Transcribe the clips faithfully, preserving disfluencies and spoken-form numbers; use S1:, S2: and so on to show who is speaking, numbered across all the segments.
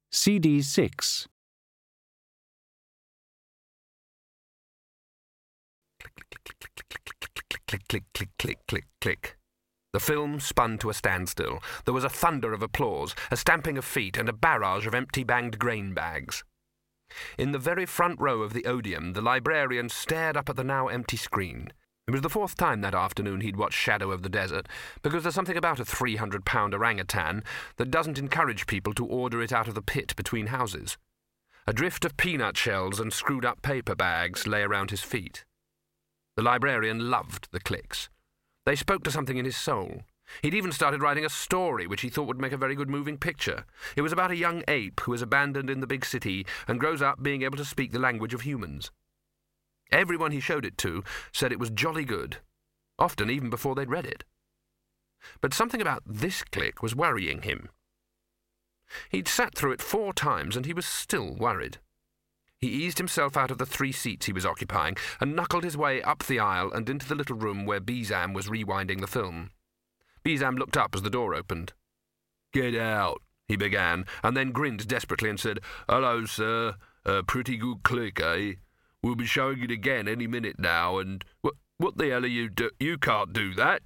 S1: C D six.
S2: Click, click, click, click, click, click, click, click, click, click, click. The film spun to a standstill. There was a thunder of applause, a stamping of feet, and a barrage of empty banged grain bags. In the very front row of the Odeum, the librarian stared up at the now empty screen. It was the fourth time that afternoon he'd watched Shadow of the Desert, because there's something about a three hundred pound orangutan that doesn't encourage people to order it out of the pit between houses. A drift of peanut shells and screwed-up paper bags lay around his feet. The librarian loved the clicks. They spoke to something in his soul. He'd even started writing a story which he thought would make a very good moving picture. It was about a young ape who is abandoned in the big city and grows up being able to speak the language of humans. Everyone he showed it to said it was jolly good, often even before they'd read it. But something about this click was worrying him. He'd sat through it four times and he was still worried. He eased himself out of the three seats he was occupying and knuckled his way up the aisle and into the little room where Beezam was rewinding the film. Beezam looked up as the door opened. "Get out," he began, and then grinned desperately and said, "Hello, sir. A pretty good click, eh? We'll be showing it again any minute now, and... What, what the hell are you do... You can't do that."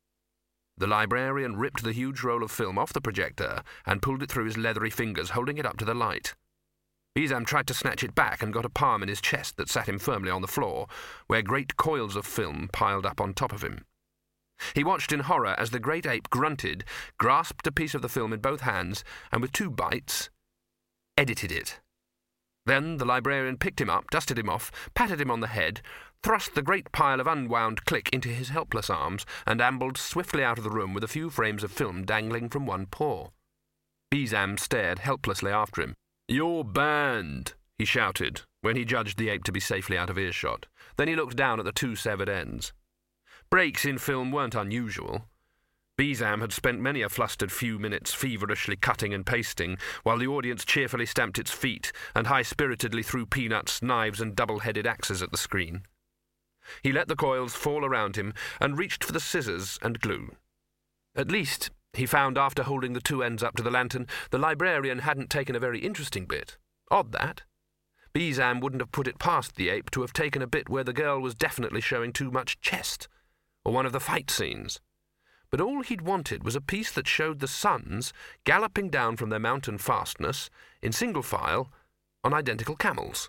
S2: The librarian ripped the huge roll of film off the projector and pulled it through his leathery fingers, holding it up to the light. Beezam tried to snatch it back and got a palm in his chest that sat him firmly on the floor, where great coils of film piled up on top of him. He watched in horror as the great ape grunted, grasped a piece of the film in both hands, and with two bites, edited it. Then the librarian picked him up, dusted him off, patted him on the head, thrust the great pile of unwound click into his helpless arms, and ambled swiftly out of the room with a few frames of film dangling from one paw. Beezam stared helplessly after him. "You're banned," he shouted, when he judged the ape to be safely out of earshot. Then he looked down at the two severed ends. Breaks in film weren't unusual. Beezam had spent many a flustered few minutes feverishly cutting and pasting, while the audience cheerfully stamped its feet and high-spiritedly threw peanuts, knives, and double-headed axes at the screen. He let the coils fall around him and reached for the scissors and glue. At least, he found after holding the two ends up to the lantern, the librarian hadn't taken a very interesting bit. Odd, that. Beezam wouldn't have put it past the ape to have taken a bit where the girl was definitely showing too much chest, or one of the fight scenes. But all he'd wanted was a piece that showed the sons galloping down from their mountain fastness, in single file, on identical camels.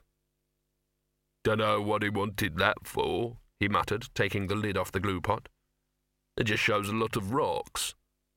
S2: "Dunno what he wanted that for," he muttered, taking the lid off the glue pot. "It just shows a lot of rocks."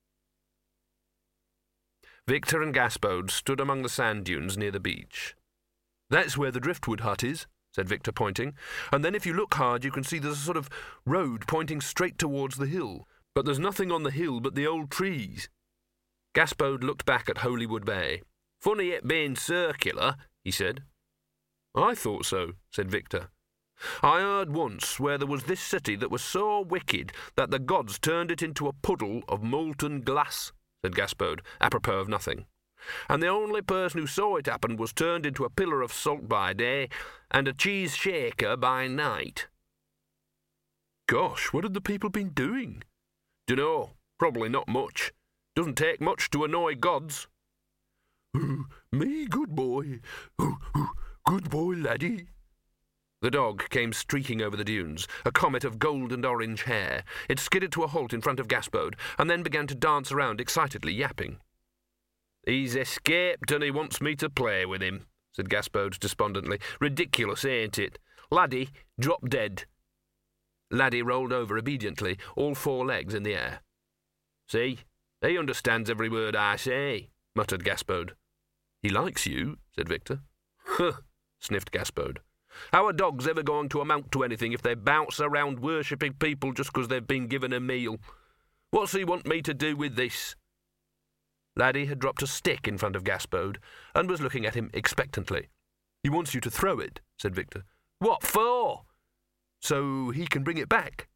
S2: Victor and Gaspode stood among the sand dunes near the beach. "That's where the driftwood hut is," said Victor, pointing. "And then if you look hard you can see there's a sort of road pointing straight towards the hill. But there's nothing on the hill but the old trees." Gaspode looked back at Holywood Bay. "Funny it being circular," he said. "I thought so," said Victor. "I heard once where there was this city that was so wicked that the gods turned it into a puddle of molten glass," said Gaspode, apropos of nothing. "And the only person who saw it happen was turned into a pillar of salt by day and a cheese shaker by night." "Gosh, what had the people been doing?" "Dunno. Probably not much. Doesn't take much to annoy gods." "Oh, me good boy. Oh, oh, good boy, laddie." The dog came streaking over the dunes, a comet of gold and orange hair. It skidded to a halt in front of Gaspode, and then began to dance around excitedly, yapping. "He's escaped and he wants me to play with him," said Gaspode despondently. "Ridiculous, ain't it? Laddie, drop dead." Laddie rolled over obediently, all four legs in the air. "See, he understands every word I say," muttered Gaspode. "He likes you," said Victor. "Huh," sniffed Gaspode. "How are dogs ever going to amount to anything if they bounce around worshipping people just because they've been given a meal? What's he want me to do with this?" Laddie had dropped a stick in front of Gaspode and was looking at him expectantly. "He wants you to throw it," said Victor. "What for?" "So he can bring it back."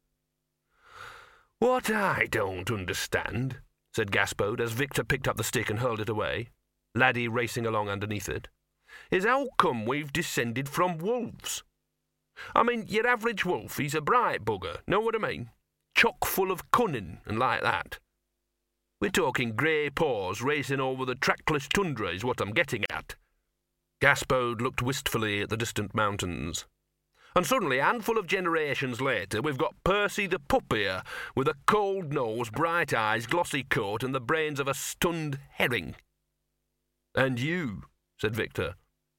S2: "What I don't understand," said Gaspode as Victor picked up the stick and hurled it away, Laddie racing along underneath it, "is how come we've descended from wolves? I mean, your average wolf, he's a bright bugger, know what I mean? Chock full of cunning and like that. We're talking grey paws racing over the trackless tundra is what I'm getting at. Gaspode looked wistfully at the distant mountains. And suddenly, a handful of generations later, we've got Percy the pup here, with a cold nose, bright eyes, glossy coat, and the brains of a stunned herring. And you, said Victor.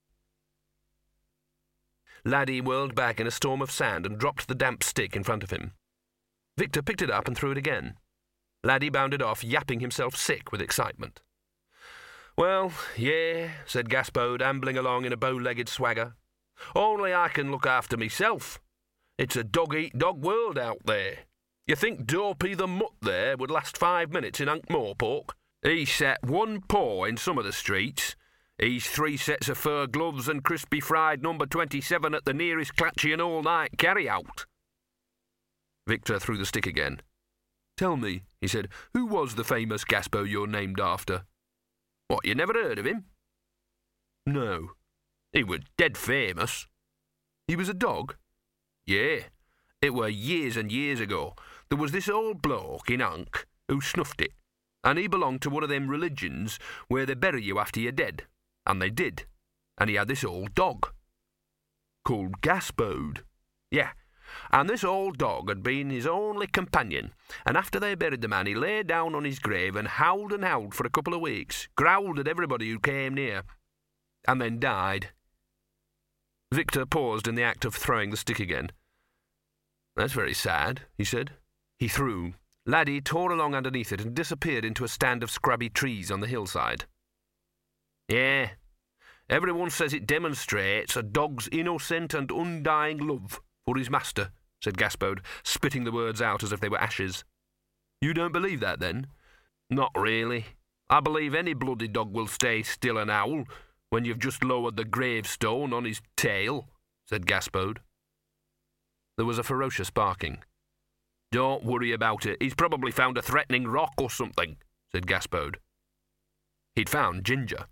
S2: Laddie whirled back in a storm of sand and dropped the damp stick in front of him. Victor picked it up and threw it again. Laddie bounded off, yapping himself sick with excitement. Well, yeah, said Gaspode, ambling along in a bow-legged swagger. Only I can look after myself. It's a dog-eat-dog world out there. You think Dopey the mutt there would last five minutes in Ankh-Morpork? He's set one paw in some of the streets. He's three sets of fur gloves and crispy fried number twenty-seven at the nearest Clatchian all-night carry-out. Victor threw the stick again. Tell me, he said, who was the famous Gaspode you're named after? What, you never heard of him? No. He was dead famous. He was a dog? Yeah. It were years and years ago. There was this old bloke in Ankh who snuffed it, and he belonged to one of them religions where they bury you after you're dead. And they did. And he had this old dog. Called Gaspode. Yeah. And this old dog had been his only companion, and after they buried the man he lay down on his grave and howled and howled for a couple of weeks, growled at everybody who came near, and then died. Victor paused in the act of throwing the stick again. That's very sad, he said. He threw. Laddie tore along underneath it and disappeared into a stand of scrubby trees on the hillside. Yeah, everyone says it demonstrates a dog's innocent and undying love for his master, said Gaspode, spitting the words out as if they were ashes. You don't believe that, then? Not really. I believe any bloody dog will stay still and howl when you've just lowered the gravestone on his tail, said Gaspode. There was a ferocious barking. Don't worry about it. He's probably found a threatening rock or something, said Gaspode. He'd found Ginger.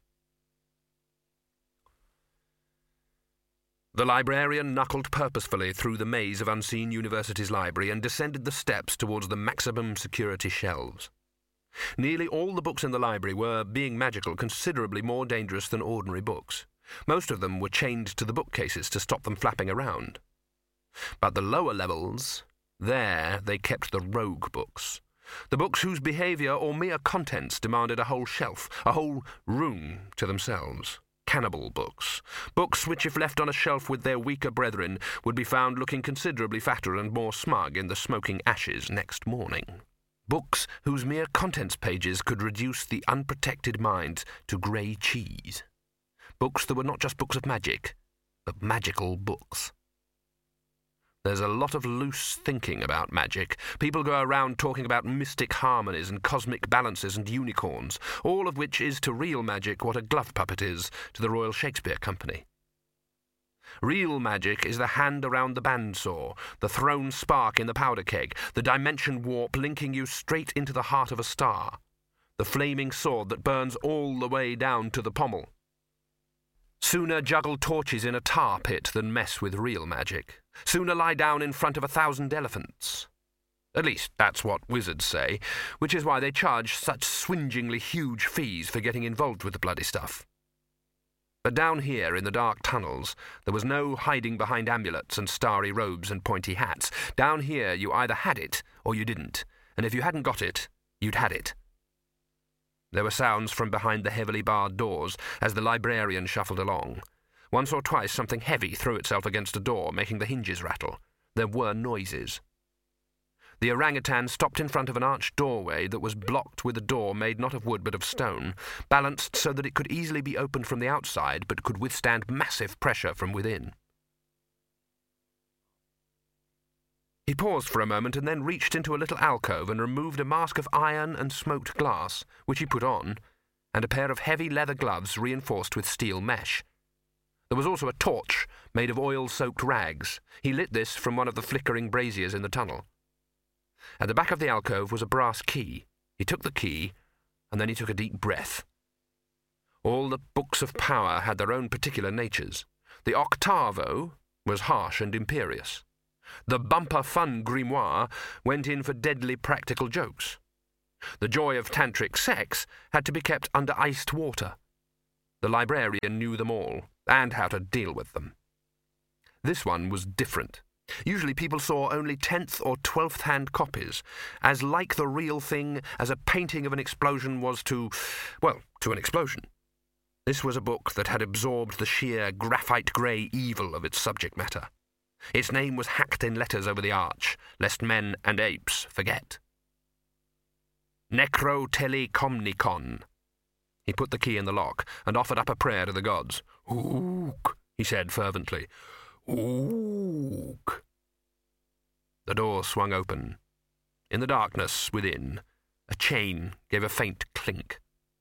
S2: The librarian knuckled purposefully through the maze of Unseen University's library and descended the steps towards the maximum security shelves. Nearly all the books in the library were, being magical, considerably more dangerous than ordinary books. Most of them were chained to the bookcases to stop them flapping around. But the lower levels, there they kept the rogue books. The books whose behaviour or mere contents demanded a whole shelf, a whole room to themselves. Cannibal books. Books which, if left on a shelf with their weaker brethren, would be found looking considerably fatter and more smug in the smoking ashes next morning. Books whose mere contents pages could reduce the unprotected mind to grey cheese. Books that were not just books of magic, but magical books. There's a lot of loose thinking about magic. People go around talking about mystic harmonies and cosmic balances and unicorns, all of which is to real magic what a glove puppet is to the Royal Shakespeare Company. Real magic is the hand around the bandsaw, the thrown spark in the powder keg, the dimension warp linking you straight into the heart of a star, the flaming sword that burns all the way down to the pommel. Sooner juggle torches in a tar pit than mess with real magic. Sooner lie down in front of a thousand elephants. At least that's what wizards say, which is why they charge such swingingly huge fees for getting involved with the bloody stuff. But down here in the dark tunnels, there was no hiding behind amulets and starry robes and pointy hats. Down here you either had it or you didn't, and if you hadn't got it, you'd had it. There were sounds from behind the heavily barred doors as the librarian shuffled along. Once or twice something heavy threw itself against a door, making the hinges rattle. There were noises. The orangutan stopped in front of an arched doorway that was blocked with a door made not of wood but of stone, balanced so that it could easily be opened from the outside but could withstand massive pressure from within. He paused for a moment and then reached into a little alcove and removed a mask of iron and smoked glass, which he put on, and a pair of heavy leather gloves reinforced with steel mesh. There was also a torch made of oil-soaked rags. He lit this from one of the flickering braziers in the tunnel. At the back of the alcove was a brass key. He took the key, and then he took a deep breath. All the books of power had their own particular natures. The octavo was harsh and imperious. The bumper fun grimoire went in for deadly practical jokes. The joy of tantric sex had to be kept under iced water. The librarian knew them all, and how to deal with them. This one was different. Usually people saw only tenth or twelfth hand copies, as like the real thing as a painting of an explosion was to, well, to an explosion. This was a book that had absorbed the sheer graphite-grey evil of its subject matter. Its name was hacked in letters over the arch, lest men and apes forget. Necrotelecomnicon. He put the key in the lock and offered up a prayer to the gods. Ook, he said fervently. Ook. The door swung open. In the darkness within, a chain gave a faint clink.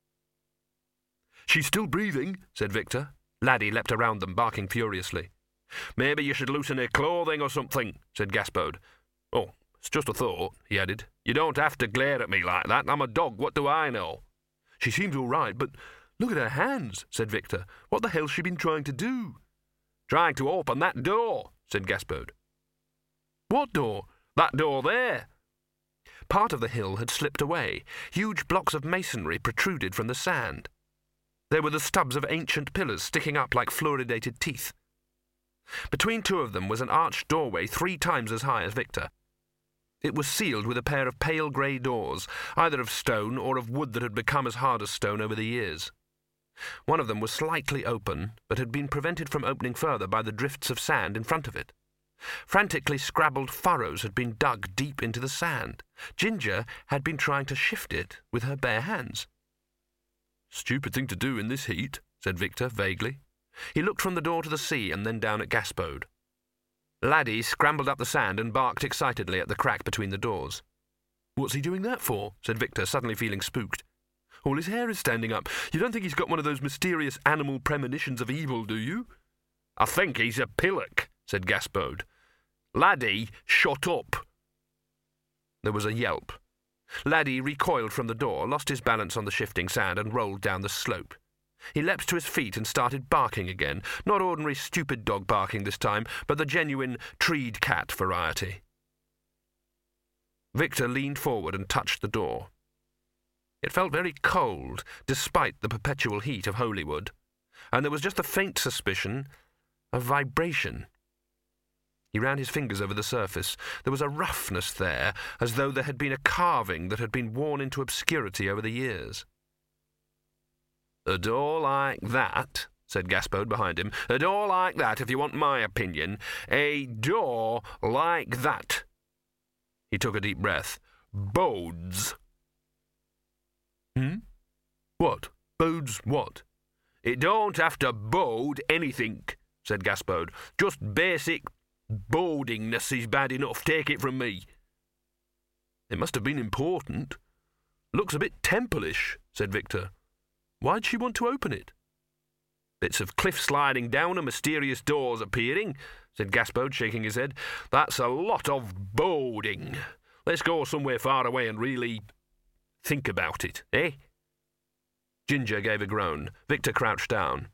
S2: "She's still breathing," said Victor. Laddie leapt around them, barking furiously. "Maybe you should loosen her clothing or something," said Gaspode. "Oh, it's just a thought," he added. "You don't have to glare at me like that. I'm a dog. What do I know?" "She seems all right, but look at her hands," said Victor. "What the hell's she been trying to do?" "Trying to open that door," said Gaspode. "What door?" "That door there." Part of the hill had slipped away. Huge blocks of masonry protruded from the sand. There were the stubs of ancient pillars sticking up like fluoridated teeth. Between two of them was an arched doorway three times as high as Victor. It was sealed with a pair of pale grey doors, either of stone or of wood that had become as hard as stone over the years. One of them was slightly open, but had been prevented from opening further by the drifts of sand in front of it. Frantically scrabbled furrows had been dug deep into the sand. Ginger had been trying to shift it with her bare hands. "Stupid thing to do in this heat," said Victor vaguely. He looked from the door to the sea and then down at Gaspode. Laddie scrambled up the sand and barked excitedly at the crack between the doors. "What's he doing that for?" said Victor, suddenly feeling spooked. "All his hair is standing up. You don't think he's got one of those mysterious animal premonitions of evil, do you?" "I think he's a pillock," said Gaspode. "Laddie, shut up." There was a yelp. Laddie recoiled from the door, lost his balance on the shifting sand, and rolled down the slope. He leapt to his feet and started barking again, not ordinary stupid dog barking this time, but the genuine treed cat variety. Victor leaned forward and touched the door. It felt very cold, despite the perpetual heat of Holywood, and there was just a faint suspicion of vibration. He ran his fingers over the surface. There was a roughness there, as though there had been a carving that had been worn into obscurity over the years. "A door like that," said Gaspode behind him. "A door like that, if you want my opinion. A door like that." He took a deep breath. "Bodes." Hmm? What? Bodes what? "It don't have to bode anything," said Gaspode. "Just basic bodingness is bad enough, take it from me." "It must have been important. Looks a bit temple-ish," said Victor. "Why'd she want to open it?" "Bits of cliff sliding down and mysterious doors appearing," said Gaspode, shaking his head. "That's a lot of boding. Let's go somewhere far away and really think about it, eh?" Ginger gave a groan. Victor crouched down.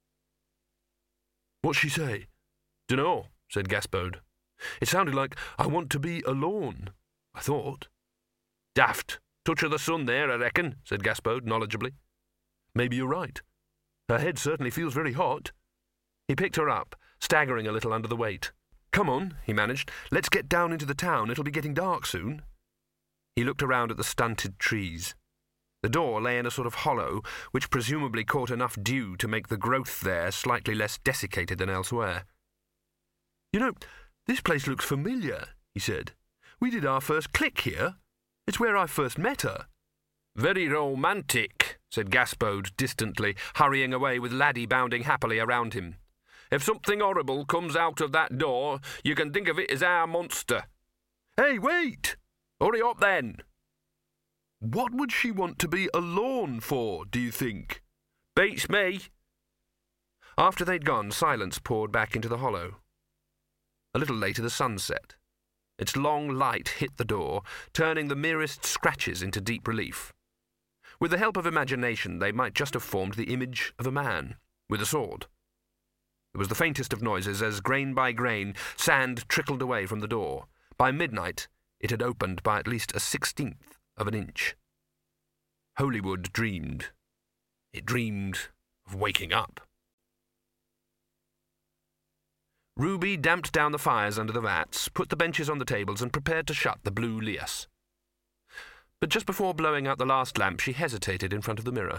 S2: "What'd she say?" "Dunno," said Gaspode. "It sounded like, 'I want to be alone,' I thought." "Daft. Touch of the sun there, I reckon," said Gaspode knowledgeably. "Maybe you're right. Her head certainly feels very hot." He picked her up, staggering a little under the weight. "Come on," he managed. "Let's get down into the town. It'll be getting dark soon." He looked around at the stunted trees. The door lay in a sort of hollow, which presumably caught enough dew to make the growth there slightly less desiccated than elsewhere. "You know, this place looks familiar," he said. "We did our first click here. It's where I first met her." "Very romantic," said Gaspode distantly, hurrying away with Laddie bounding happily around him. "If something horrible comes out of that door, you can think of it as our monster." "Hey, wait!" "Hurry up, then." "What would she want to be alone for, do you think?" "Beats me." After they'd gone, silence poured back into the hollow. A little later the sun set. Its long light hit the door, turning the merest scratches into deep relief. With the help of imagination, they might just have formed the image of a man, with a sword. It was the faintest of noises as, grain by grain, sand trickled away from the door. By midnight, it had opened by at least a sixteenth of an inch. Hollywood dreamed. It dreamed of waking up. Ruby damped down the fires under the vats, put the benches on the tables, and prepared to shut the blue lias. But just before blowing out the last lamp, she hesitated in front of the mirror.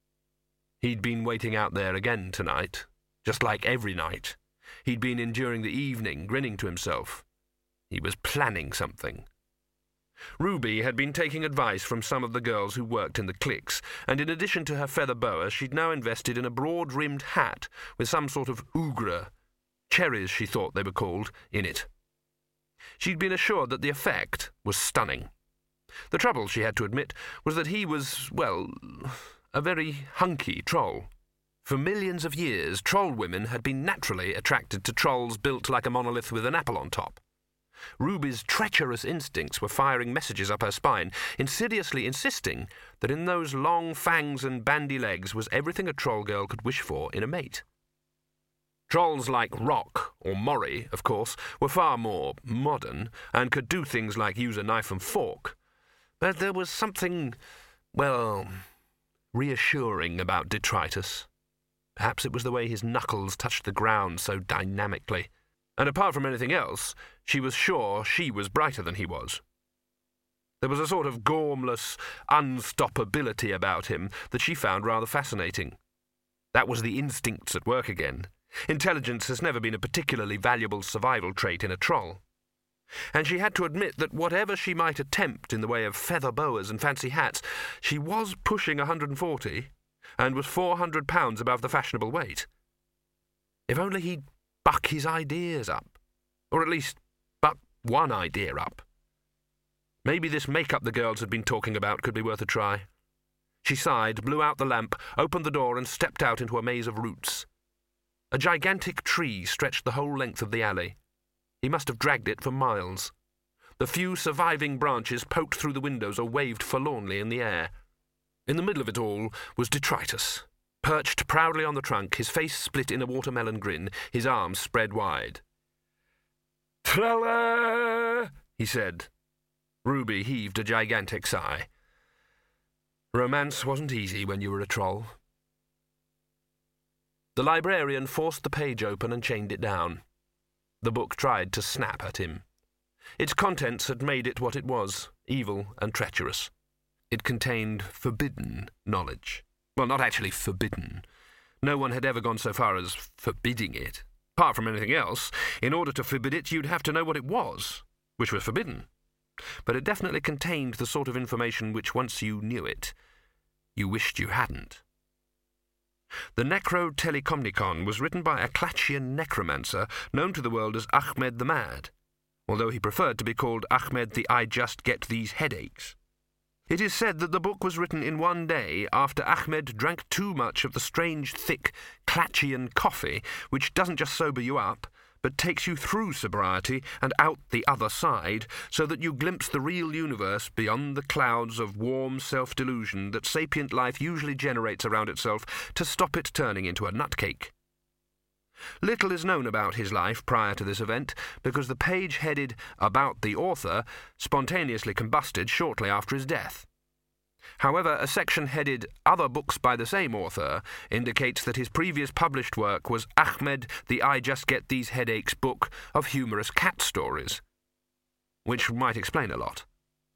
S2: He'd been waiting out there again tonight, just like every night. He'd been enduring the evening, grinning to himself. He was planning something. Ruby had been taking advice from some of the girls who worked in the cliques, and in addition to her feather boa, she'd now invested in a broad-rimmed hat with some sort of ougre, cherries she thought they were called, in it. She'd been assured that the effect was stunning. The trouble, she had to admit, was that he was, well, a very hunky troll. For millions of years, troll women had been naturally attracted to trolls built like a monolith with an apple on top. Ruby's treacherous instincts were firing messages up her spine, insidiously insisting that in those long fangs and bandy legs was everything a troll girl could wish for in a mate. Trolls like Rock, or Maury, of course, were far more modern and could do things like use a knife and fork. But there was something, well, reassuring about Detritus. Perhaps it was the way his knuckles touched the ground so dynamically. And apart from anything else, she was sure she was brighter than he was. There was a sort of gormless unstoppability about him that she found rather fascinating. That was the instincts at work again. Intelligence has never been a particularly valuable survival trait in a troll. And she had to admit that whatever she might attempt in the way of feather boas and fancy hats, she was pushing one hundred forty and was four hundred pounds above the fashionable weight. If only he'd buck his ideas up, or at least buck one idea up. Maybe this make-up the girls had been talking about could be worth a try. She sighed, blew out the lamp, opened the door and stepped out into a maze of roots. A gigantic tree stretched the whole length of the alley. He must have dragged it for miles. The few surviving branches poked through the windows or waved forlornly in the air. In the middle of it all was Detritus, perched proudly on the trunk, his face split in a watermelon grin, his arms spread wide. "Trella!" he said. Ruby heaved a gigantic sigh. Romance wasn't easy when you were a troll. The librarian forced the page open and chained it down. The book tried to snap at him. Its contents had made it what it was, evil and treacherous. It contained forbidden knowledge. Well, not actually forbidden. No one had ever gone so far as forbidding it. Apart from anything else, in order to forbid it, you'd have to know what it was, which was forbidden. But it definitely contained the sort of information which, once you knew it, you wished you hadn't. The Necrotelecomnicon was written by a Klatchian necromancer known to the world as Ahmed the Mad, although he preferred to be called Ahmed the I Just Get These Headaches. It is said that the book was written in one day after Ahmed drank too much of the strange, thick Klatchian coffee, which doesn't just sober you up, but takes you through sobriety and out the other side, so that you glimpse the real universe beyond the clouds of warm self-delusion that sapient life usually generates around itself to stop it turning into a nutcake. Little is known about his life prior to this event, because the page headed "About the Author" spontaneously combusted shortly after his death. However, a section headed "Other Books by the Same Author" indicates that his previous published work was Ahmed the I Just Get These Headaches book of humorous cat stories, which might explain a lot.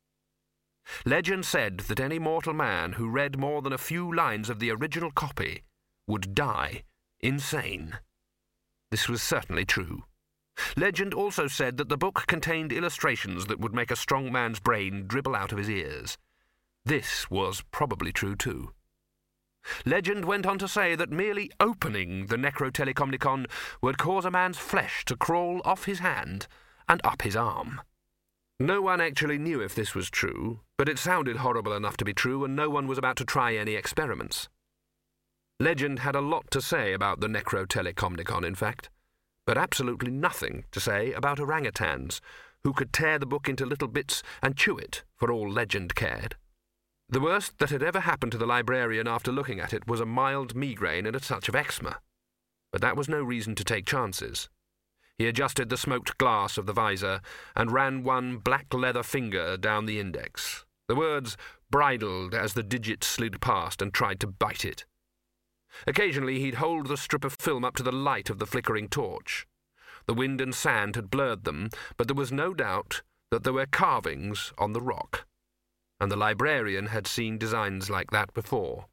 S2: Legend said that any mortal man who read more than a few lines of the original copy would die insane. This was certainly true. Legend also said that the book contained illustrations that would make a strong man's brain dribble out of his ears. This was probably true too. Legend went on to say that merely opening the Necrotelecomnicon would cause a man's flesh to crawl off his hand and up his arm. No one actually knew if this was true, but it sounded horrible enough to be true, and no one was about to try any experiments. Legend had a lot to say about the Necrotelecomnicon, in fact, but absolutely nothing to say about orangutans, who could tear the book into little bits and chew it, for all Legend cared. The worst that had ever happened to the librarian after looking at it was a mild migraine and a touch of eczema. But that was no reason to take chances. He adjusted the smoked glass of the visor and ran one black leather finger down the index. The words bridled as the digits slid past and tried to bite it. Occasionally he'd hold the strip of film up to the light of the flickering torch. The wind and sand had blurred them, but there was no doubt that there were carvings on the rock, and the librarian had seen designs like that before.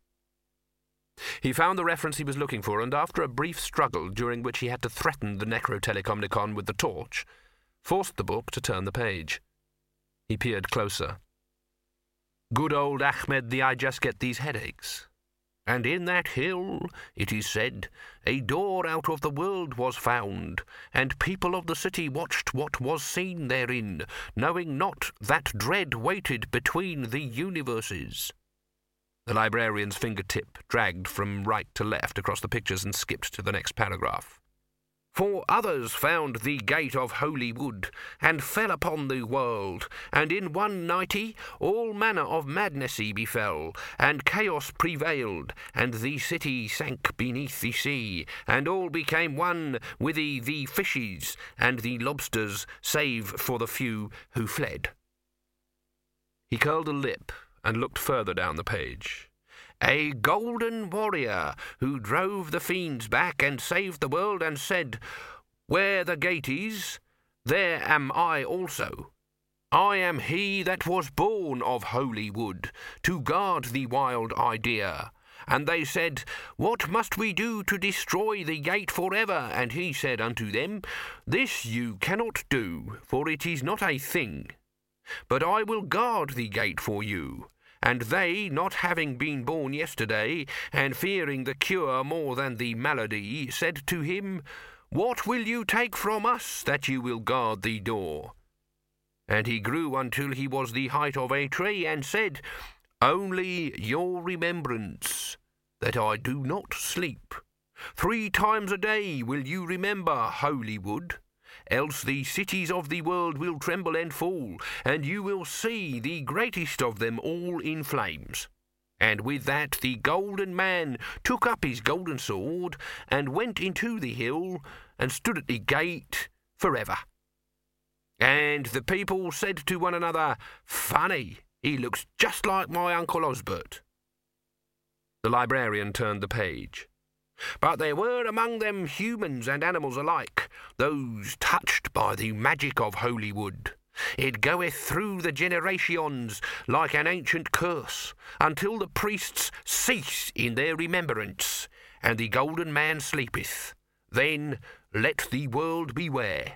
S2: He found the reference he was looking for, and after a brief struggle during which he had to threaten the Necrotelecomnicon with the torch, forced the book to turn the page. He peered closer. Good old Ahmed the I just get these headaches. And in that hill, it is said, a door out of the world was found, and people of the city watched what was seen therein, knowing not that dread waited between the universes. The librarian's fingertip dragged from right to left across the pictures and skipped to the next paragraph. For others found the gate of holy wood, and fell upon the world, and in one nighty all manner of madnessy befell, and chaos prevailed, and the city sank beneath the sea, and all became one with the, the fishes and the lobsters, save for the few who fled. He curled a lip and looked further down the page. A golden warrior who drove the fiends back and saved the world and said, where the gate is, there am I also. I am he that was born of holy wood, to guard the wild idea. And they said, what must we do to destroy the gate forever? And he said unto them, this you cannot do, for it is not a thing. But I will guard the gate for you. And they, not having been born yesterday, and fearing the cure more than the malady, said to him, what will you take from us, that you will guard the door? And he grew until he was the height of a tree, and said, only your remembrance, that I do not sleep. Three times a day will you remember holy wood, else the cities of the world will tremble and fall, and you will see the greatest of them all in flames. And with that the golden man took up his golden sword, and went into the hill, and stood at the gate forever. And the people said to one another, funny, he looks just like my Uncle Osbert. The librarian turned the page. But there were among them humans and animals alike, those touched by the magic of holy wood. It goeth through the generations like an ancient curse, until the priests cease in their remembrance, and the golden man sleepeth. Then let the world beware.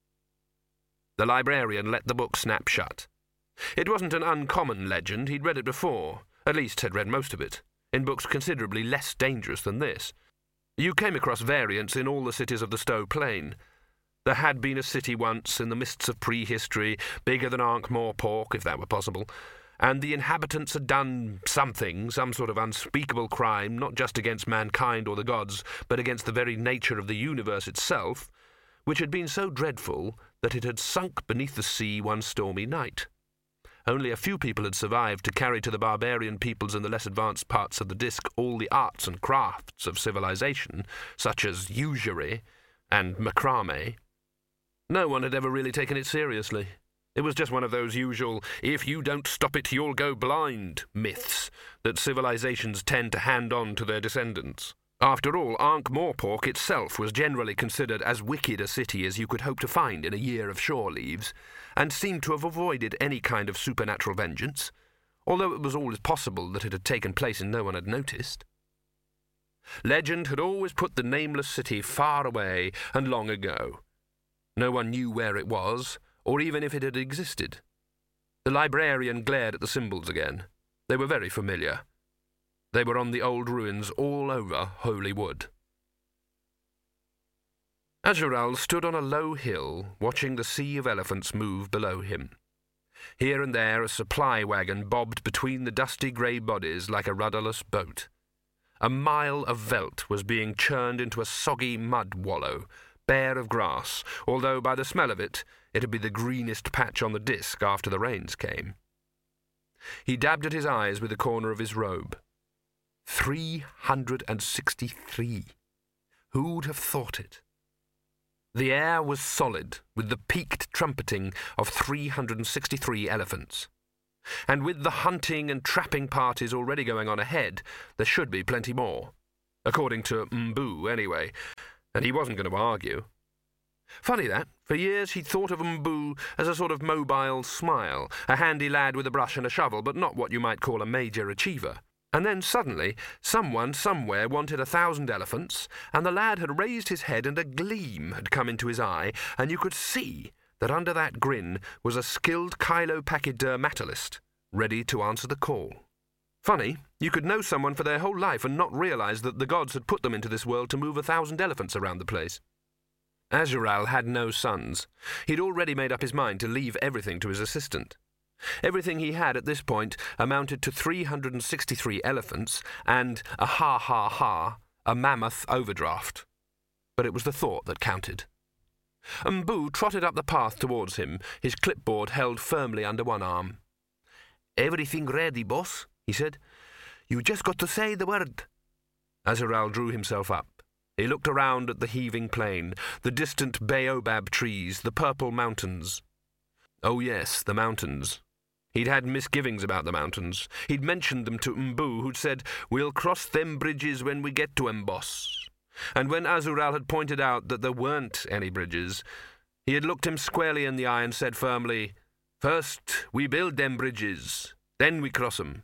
S2: The librarian let the book snap shut. It wasn't an uncommon legend. He'd read it before, at least had read most of it, in books considerably less dangerous than this. You came across variants in all the cities of the Stowe Plain. There had been a city once, in the mists of prehistory, bigger than Ankh-Morpork, if that were possible, and the inhabitants had done something, some sort of unspeakable crime, not just against mankind or the gods, but against the very nature of the universe itself, which had been so dreadful that it had sunk beneath the sea one stormy night. Only a few people had survived to carry to the barbarian peoples in the less advanced parts of the disk all the arts and crafts of civilization, such as usury and macrame. No one had ever really taken it seriously. It was just one of those usual, if you don't stop it, you'll go blind myths that civilizations tend to hand on to their descendants. After all, Ankh-Morpork itself was generally considered as wicked a city as you could hope to find in a year of shore leaves, and seemed to have avoided any kind of supernatural vengeance, although it was always possible that it had taken place and no one had noticed. Legend had always put the nameless city far away and long ago. No one knew where it was, or even if it had existed. The librarian glared at the symbols again. They were very familiar. They were on the old ruins all over Holy Wood. Azural stood on a low hill, watching the sea of elephants move below him. Here and there a supply wagon bobbed between the dusty grey bodies like a rudderless boat. A mile of veldt was being churned into a soggy mud wallow, bare of grass, although by the smell of it, it'd be the greenest patch on the disk after the rains came. He dabbed at his eyes with the corner of his robe. Three hundred and sixty-three. Who'd have thought it? The air was solid with the peaked trumpeting of three hundred and sixty-three elephants. And with the hunting and trapping parties already going on ahead, there should be plenty more. According to M'Boo, anyway, and he wasn't going to argue. Funny that, for years he'd thought of M'Boo as a sort of mobile smile, a handy lad with a brush and a shovel, but not what you might call a major achiever. And then suddenly, someone somewhere wanted a thousand elephants, and the lad had raised his head and a gleam had come into his eye, and you could see that under that grin was a skilled chylopachydermatologist, ready to answer the call. Funny, you could know someone for their whole life and not realise that the gods had put them into this world to move a thousand elephants around the place. Azural had no sons. He'd already made up his mind to leave everything to his assistant. Everything he had at this point amounted to three hundred sixty-three elephants and a ha-ha-ha, a mammoth overdraft. But it was the thought that counted. M'Boo trotted up the path towards him, his clipboard held firmly under one arm. "Everything ready, boss," he said. "You just got to say the word." Azural drew himself up. He looked around at the heaving plain, the distant baobab trees, the purple mountains. Oh yes, the mountains. He'd had misgivings about the mountains. He'd mentioned them to M'Boo, who'd said, "We'll cross them bridges when we get to 'em, boss." And when Azural had pointed out that there weren't any bridges, he had looked him squarely in the eye and said firmly, "First we build them bridges, then we cross 'em."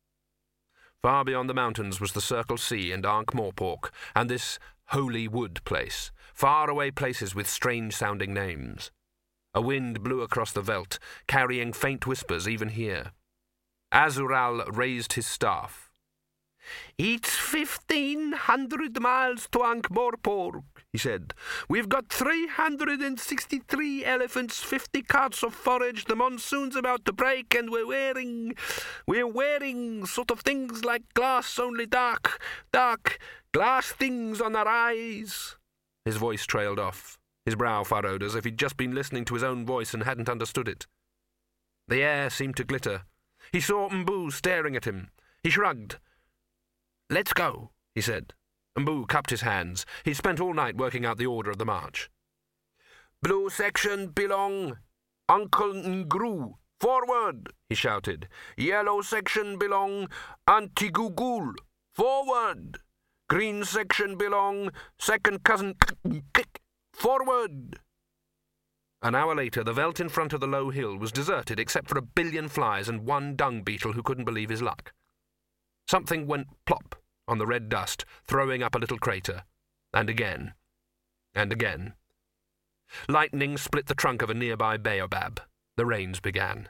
S2: Far beyond the mountains was the Circle Sea and Ankh-Morpork, and this Holy Wood place, far-away places with strange-sounding names. A wind blew across the veldt, carrying faint whispers even here. Azural raised his staff. "It's fifteen hundred miles to Ankh-Morpork," he said. "We've got three hundred and sixty-three elephants, fifty carts of forage, the monsoon's about to break, and we're wearing... we're wearing sort of things like glass, only dark, dark, glass things on our eyes." His voice trailed off. His brow furrowed as if he'd just been listening to his own voice and hadn't understood it. The air seemed to glitter. He saw M'Boo staring at him. He shrugged. "Let's go," he said. M'Boo cupped his hands. He'd spent all night working out the order of the march. "Blue section belong Uncle Ngru. Forward," he shouted. "Yellow section belong Antigugul. Forward. Green section belong second cousin Kick. Forward." An hour later, the veldt in front of the low hill was deserted except for a billion flies and one dung beetle who couldn't believe his luck. Something went plop on the red dust, throwing up a little crater. And again. And again. Lightning split the trunk of a nearby baobab. The rains began.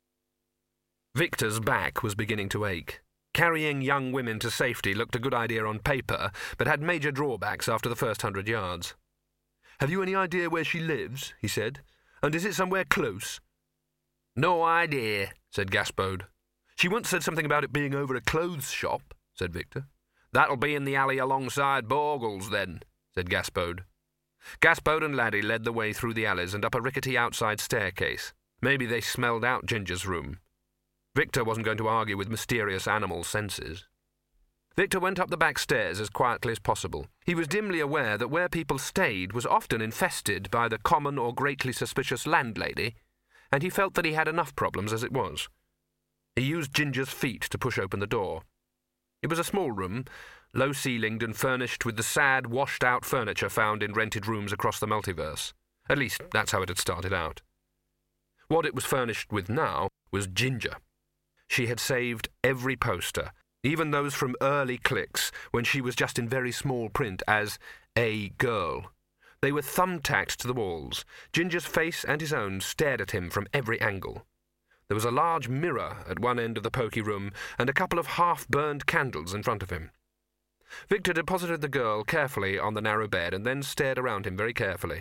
S2: Victor's back was beginning to ache. Carrying young women to safety looked a good idea on paper, but had major drawbacks after the first hundred yards. "Have you any idea where she lives?" he said. "And is it somewhere close?" "No idea," said Gaspode. "She once said something about it being over a clothes shop," said Victor. "That'll be in the alley alongside Borgle's, then," said Gaspode. Gaspode and Laddie led the way through the alleys and up a rickety outside staircase. Maybe they smelled out Ginger's room. Victor wasn't going to argue with mysterious animal senses. Victor went up the back stairs as quietly as possible. He was dimly aware that where people stayed was often infested by the common or greatly suspicious landlady, and he felt that he had enough problems as it was. He used Ginger's feet to push open the door. It was a small room, low-ceilinged and furnished with the sad, washed-out furniture found in rented rooms across the multiverse. At least, that's how it had started out. What it was furnished with now was Ginger. She had saved every poster, even those from early clicks, when she was just in very small print as a girl. They were thumbtacked to the walls. Ginger's face and his own stared at him from every angle. There was a large mirror at one end of the poky room and a couple of half-burned candles in front of him. Victor deposited the girl carefully on the narrow bed and then stared around him very carefully.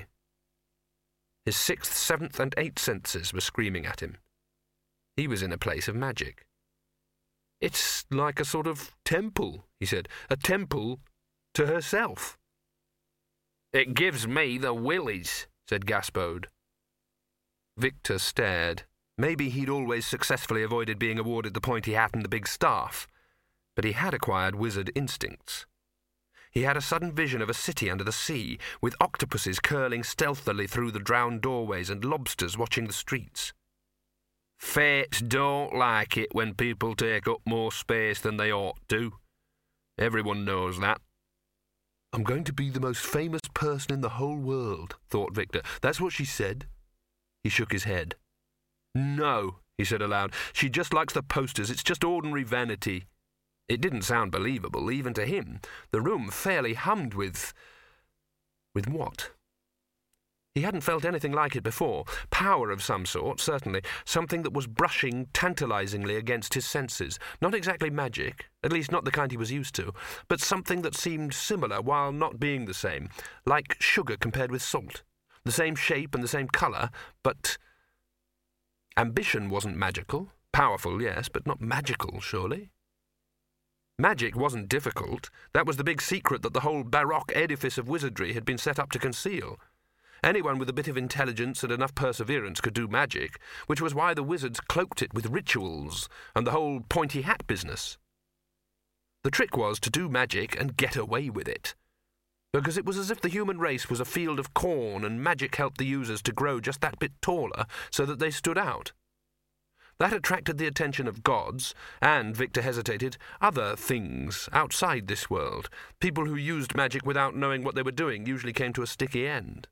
S2: His sixth, seventh, and eighth senses were screaming at him. He was in a place of magic. "It's like a sort of temple," he said. "A temple to herself." "It gives me the willies," said Gaspode. Victor stared. Maybe he'd always successfully avoided being awarded the pointy hat and the big staff, but he had acquired wizard instincts. He had a sudden vision of a city under the sea, with octopuses curling stealthily through the drowned doorways and lobsters watching the streets. Fates don't like it when people take up more space than they ought to. Everyone knows that. I'm going to be the most famous person in the whole world, thought Victor. That's what she said. He shook his head. No, he said aloud. She just likes the posters. It's just ordinary vanity. It didn't sound believable, even to him. The room fairly hummed with... with what? He hadn't felt anything like it before. Power of some sort, certainly. Something that was brushing tantalizingly against his senses. Not exactly magic, at least not the kind he was used to, but something that seemed similar while not being the same, like sugar compared with salt. The same shape and the same colour, but... Ambition wasn't magical. Powerful, yes, but not magical, surely. Magic wasn't difficult. That was the big secret that the whole baroque edifice of wizardry had been set up to conceal. Anyone with a bit of intelligence and enough perseverance could do magic, which was why the wizards cloaked it with rituals and the whole pointy hat business. The trick was to do magic and get away with it, because it was as if the human race was a field of corn and magic helped the users to grow just that bit taller so that they stood out. That attracted the attention of gods, and, Victor hesitated, other things outside this world. People who used magic without knowing what they were doing usually came to a sticky end.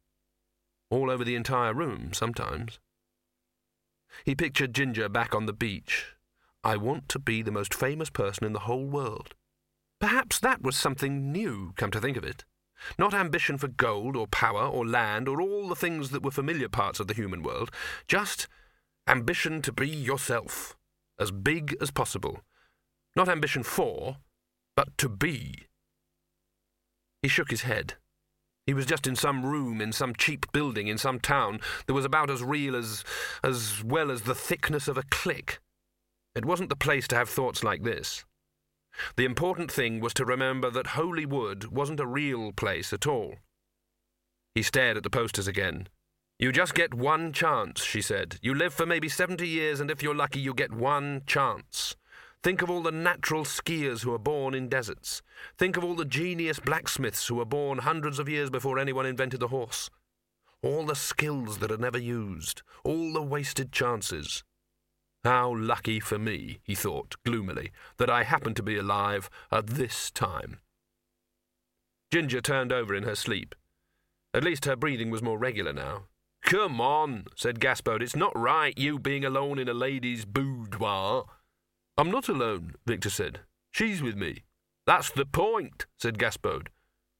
S2: All over the entire room, sometimes. He pictured Ginger back on the beach. I want to be the most famous person in the whole world. Perhaps that was something new, come to think of it. Not ambition for gold or power or land or all the things that were familiar parts of the human world. Just ambition to be yourself, as big as possible. Not ambition for, but to be. He shook his head. He was just in some room, in some cheap building, in some town that was about as real as, as well as the thickness of a click. It wasn't the place to have thoughts like this. The important thing was to remember that Holy Wood wasn't a real place at all. He stared at the posters again. You just get one chance, she said. You live for maybe seventy years, and if you're lucky, you get one chance. Think of all the natural skiers who are born in deserts. Think of all the genius blacksmiths who were born hundreds of years before anyone invented the horse. All the skills that are never used. All the wasted chances. How lucky for me, he thought, gloomily, that I happen to be alive at this time. Ginger turned over in her sleep. At least her breathing was more regular now. Come on, said Gaspode. It's not right, you being alone in a lady's boudoir. I'm not alone, Victor said. She's with me. That's the point, said Gaspode.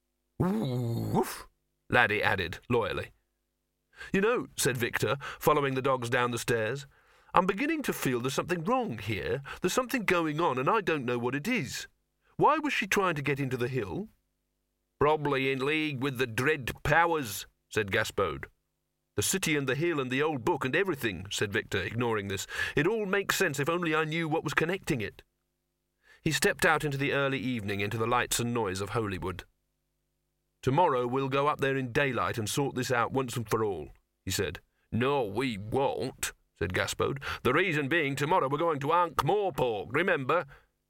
S2: Woof, Laddie added, loyally. You know, said Victor, following the dogs down the stairs, I'm beginning to feel there's something wrong here. There's something going on, and I don't know what it is. Why was she trying to get into the hill? Probably in league with the dread powers, said Gaspode. The city and the hill and the old book and everything, said Victor, ignoring this. It all makes sense if only I knew what was connecting it. He stepped out into the early evening, into the lights and noise of Holywood. Tomorrow we'll go up there in daylight and sort this out once and for all, he said. No, we won't, said Gaspode. The reason being tomorrow we're going to Ankh-Morpork, remember?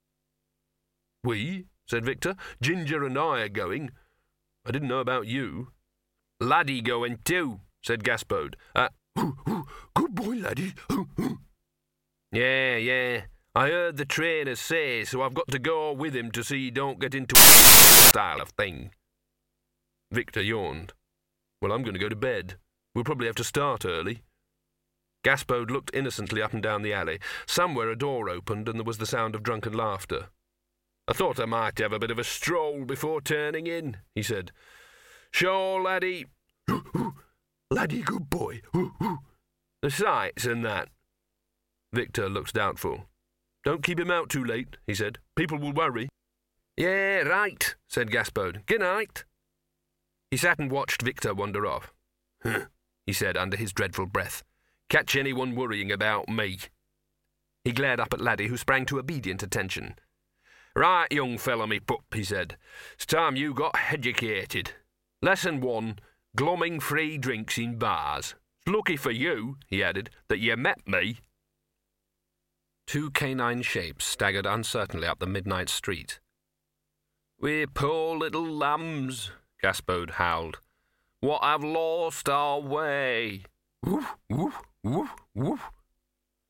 S2: We, said Victor. Ginger and I are going. I didn't know about you. Laddie going too, said Gaspode. Uh, good boy, Laddie. yeah, yeah. I heard the trainer say, so I've got to go with him to see he don't get into a style of thing. Victor yawned. Well, I'm going to go to bed. We'll probably have to start early. Gaspode looked innocently up and down the alley. Somewhere a door opened and there was the sound of drunken laughter. I thought I might have a bit of a stroll before turning in, he said. Sure, Laddie. Laddie, good boy. The sights and that. Victor looked doubtful. Don't keep him out too late, he said. People will worry. Yeah, right, said Gaspode. Good night. He sat and watched Victor wander off. Huh, he said under his dreadful breath. Catch anyone worrying about me. He glared up at Laddie, who sprang to obedient attention. Right, young fellow, me pup, he said. It's time you got educated. Lesson one, glomming free drinks in bars. It's lucky for you, he added, that you met me. Two canine shapes staggered uncertainly up the midnight street. We poor little lambs, Gaspode howled. What have lost our way. Woof, woof, woof, woof.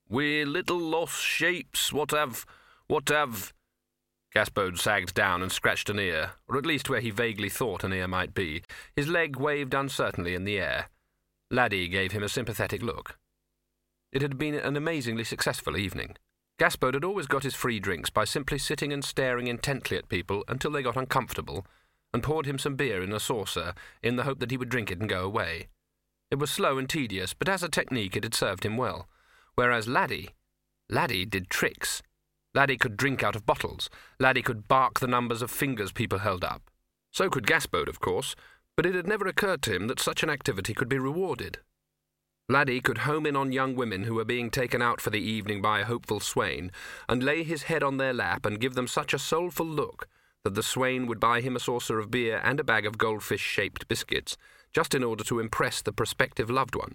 S2: "We little lost shapes, what have... what have..." Gaspode sagged down and scratched an ear, or at least where he vaguely thought an ear might be. His leg waved uncertainly in the air. Laddie gave him a sympathetic look. It had been an amazingly successful evening. Gaspode had always got his free drinks by simply sitting and staring intently at people until they got uncomfortable, and poured him some beer in a saucer in the hope that he would drink it and go away. It was slow and tedious, but as a technique it had served him well. Whereas Laddie, Laddie did tricks. Laddie could drink out of bottles. Laddie could bark the numbers of fingers people held up. So could Gaspode, of course, but it had never occurred to him that such an activity could be rewarded. Laddie could home in on young women who were being taken out for the evening by a hopeful swain, and lay his head on their lap and give them such a soulful look that the swain would buy him a saucer of beer and a bag of goldfish-shaped biscuits, just in order to impress the prospective loved one.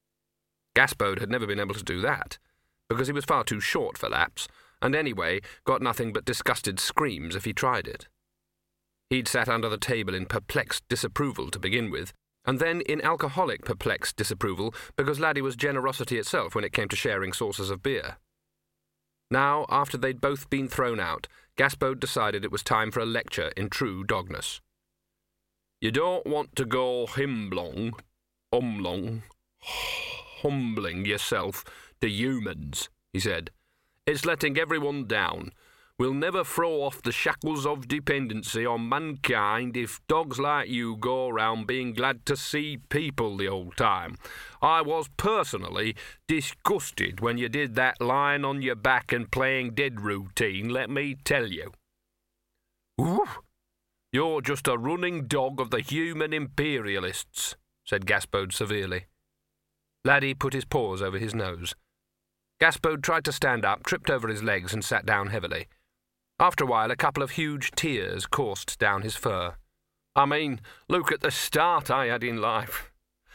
S2: Gaspode had never been able to do that, because he was far too short for laps, and anyway got nothing but disgusted screams if he tried it. He'd sat under the table in perplexed disapproval to begin with, and then in alcoholic perplexed disapproval because Laddie was generosity itself when it came to sharing saucers of beer. Now, after they'd both been thrown out, Gaspode decided it was time for a lecture in true dogness. "You don't want to go himblong, umlong, humbling yourself to humans," he said. "It's letting everyone down. We'll never throw off the shackles of dependency on mankind if dogs like you go around being glad to see people the whole time. I was personally disgusted when you did that lying on your back and playing dead routine, let me tell you. Oof! You're just a running dog of the human imperialists," said Gaspode severely. Laddie put his paws over his nose. Gaspode tried to stand up, tripped over his legs, and sat down heavily. After a while, a couple of huge tears coursed down his fur. "I mean, look at the start I had in life.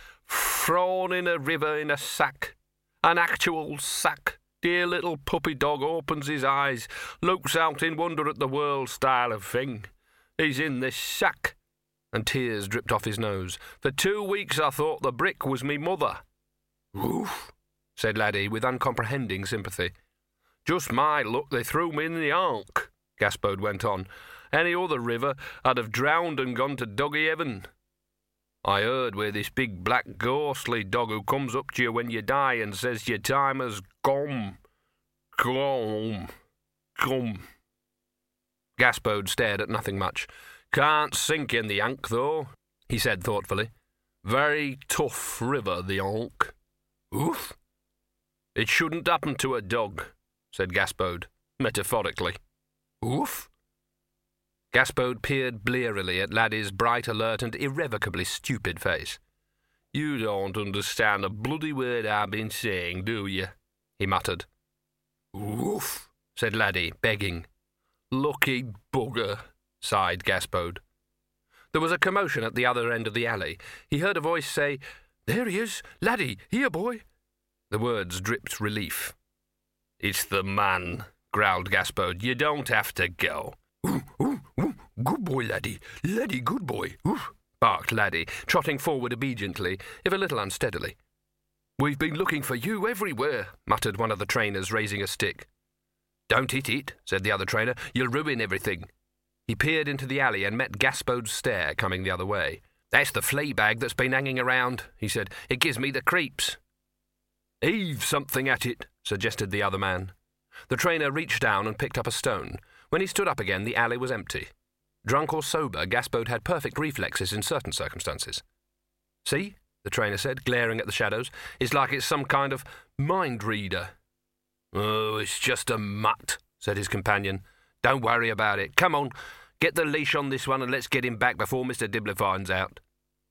S2: Thrown in a river in a sack. An actual sack. Dear little puppy dog opens his eyes, looks out in wonder at the world style of thing. He's in this sack." And tears dripped off his nose. "For two weeks I thought the brick was me mother." "Oof," said Laddie with uncomprehending sympathy. "Just my luck they threw me in the Ark," Gaspode went on. "Any other river I'd have drowned and gone to doggy heaven. I heard where this big black ghostly dog who comes up to you when you die and says your time has gone. Gone. Gone." Gaspode stared at nothing much. "Can't sink in the Ankh, though," he said thoughtfully. "Very tough river, the Ankh." "Oof." "It shouldn't happen to a dog," said Gaspode, metaphorically. "Oof?" Gaspode peered blearily at Laddie's bright, alert, and irrevocably stupid face. "You don't understand a bloody word I've been saying, do you?" he muttered. "Oof," said Laddie, begging. "Lucky bugger," sighed Gaspode. There was a commotion at the other end of the alley. He heard a voice say, "There he is! Laddie, here, boy!" The words dripped relief. "It's the man," growled Gaspode. "You don't have to go." "Ooh, ooh, ooh, good boy, Laddie. Laddie, good boy. Ooh," barked Laddie, trotting forward obediently, if a little unsteadily. "We've been looking for you everywhere," muttered one of the trainers, raising a stick. "Don't hit it," said the other trainer. "You'll ruin everything." He peered into the alley and met Gaspode's stare coming the other way. "That's the flea bag that's been hanging around," he said. "It gives me the creeps." "Heave something at it," suggested the other man. The trainer reached down and picked up a stone. When he stood up again, the alley was empty. Drunk or sober, Gaspode had perfect reflexes in certain circumstances. "See?" the trainer said, glaring at the shadows. "It's like it's some kind of mind reader." "Oh, it's just a mutt," said his companion. "Don't worry about it. Come on, get the leash on this one and let's get him back before Mister Dibbler finds out."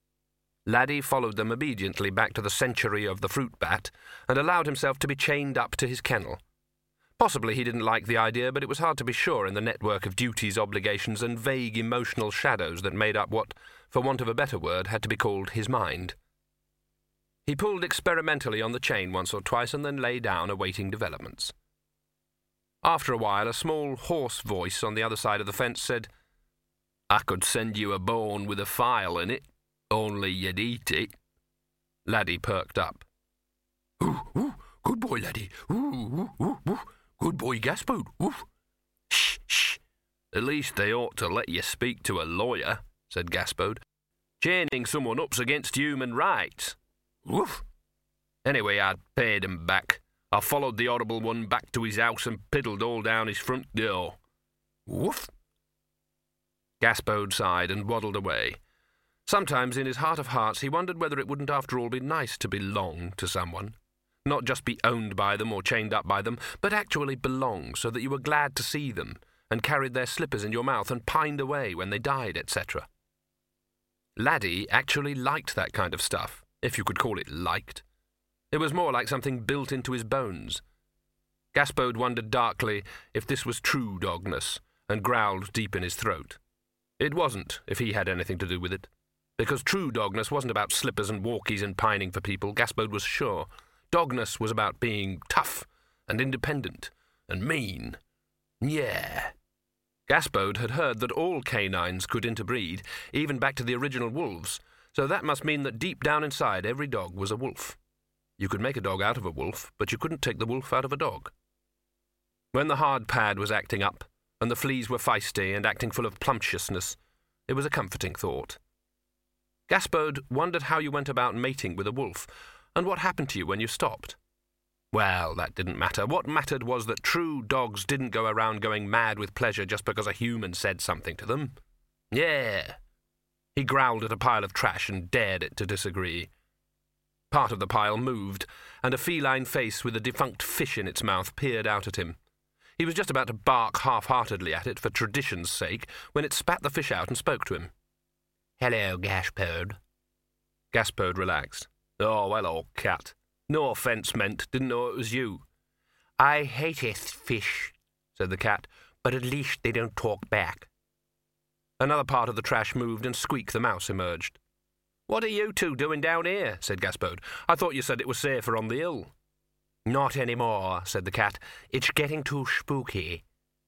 S2: Laddie followed them obediently back to the century of the fruit bat and allowed himself to be chained up to his kennel. Possibly he didn't like the idea, but it was hard to be sure in the network of duties, obligations, and vague emotional shadows that made up what, for want of a better word, had to be called his mind. He pulled experimentally on the chain once or twice and then lay down awaiting developments. After a while, a small, hoarse voice on the other side of the fence said, "I could send you a bone with a file in it, only you'd eat it." Laddie perked up. "Ooh, ooh, Good boy, laddie. Ooh, ooh, ooh, ooh. Good boy, Gaspode. Ooh. Shh, shh. At least they ought to let you speak to a lawyer, said Gaspode. Chaining someone up's against human rights. Woof. Anyway, I'd paid him back. I followed the horrible one back to his house and piddled all down his front door. Woof. Gaspode sighed and waddled away. Sometimes in his heart of hearts he wondered whether it wouldn't after all be nice to belong to someone. Not just be owned by them or chained up by them, but actually belong so that you were glad to see them and carried their slippers in your mouth and pined away when they died, et cetera. Laddie actually liked that kind of stuff, if you could call it liked. It was more like something built into his bones. Gaspode wondered darkly if this was true dogness, and growled deep in his throat. It wasn't, if he had anything to do with it. Because true dogness wasn't about slippers and walkies and pining for people, Gaspode was sure. Dogness was about being tough and independent and mean. Yeah. Gaspode had heard that all canines could interbreed, even back to the original wolves, so that must mean that deep down inside every dog was a wolf. You could make a dog out of a wolf, but you couldn't take the wolf out of a dog. When the hard pad was acting up, and the fleas were feisty and acting full of plumptiousness, it was a comforting thought. Gaspode wondered how you went about mating with a wolf, and what happened to you when you stopped. Well, that didn't matter. What mattered was that true dogs didn't go around going mad with pleasure just because a human said something to them. Yeah. He growled at a pile of trash and dared it to disagree. Part of the pile moved, and a feline face with a defunct fish in its mouth peered out at him. He was just about to bark half-heartedly at it for tradition's sake when it spat the fish out and spoke to him. "Hello, Gaspode." Gaspode relaxed. "Oh, hello, cat. No offence meant. Didn't know it was you." "I hateth fish," said the cat, "but at least they don't talk back." Another part of the trash moved, and Squeak the mouse emerged. "What are you two doing down here?" said Gaspode. "I thought you said it was safer on the hill." "Not any more," said the cat. "It's getting too spooky."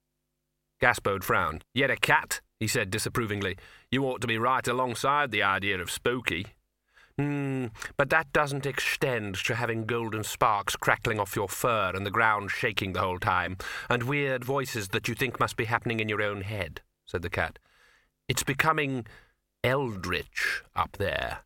S2: Gaspode frowned. "Yet a cat," he said disapprovingly. "You ought to be right alongside the idea of spooky." Hmm, but that doesn't extend to having golden sparks crackling off your fur and the ground shaking the whole time, and weird voices that you think must be happening in your own head," said the cat. "It's becoming eldritch up there."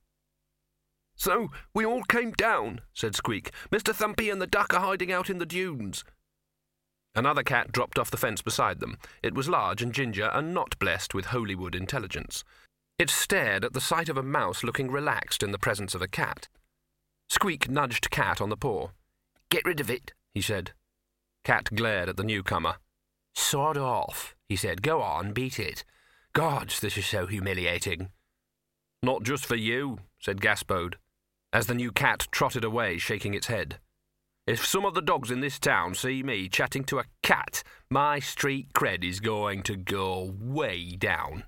S2: "So we all came down," said Squeak. "Mister Thumpy and the duck are hiding out in the dunes." Another cat dropped off the fence beside them. It was large and ginger and not blessed with Holywood intelligence. It stared at the sight of a mouse looking relaxed in the presence of a cat. Squeak nudged Cat on the paw. "Get rid of it," he said. Cat glared at the newcomer. "Sod off," he said. "Go on, beat it. Gods, this is so humiliating." "Not just for you," said Gaspode, as the new cat trotted away, shaking its head. "If some of the dogs in this town see me chatting to a cat, my street cred is going to go way down."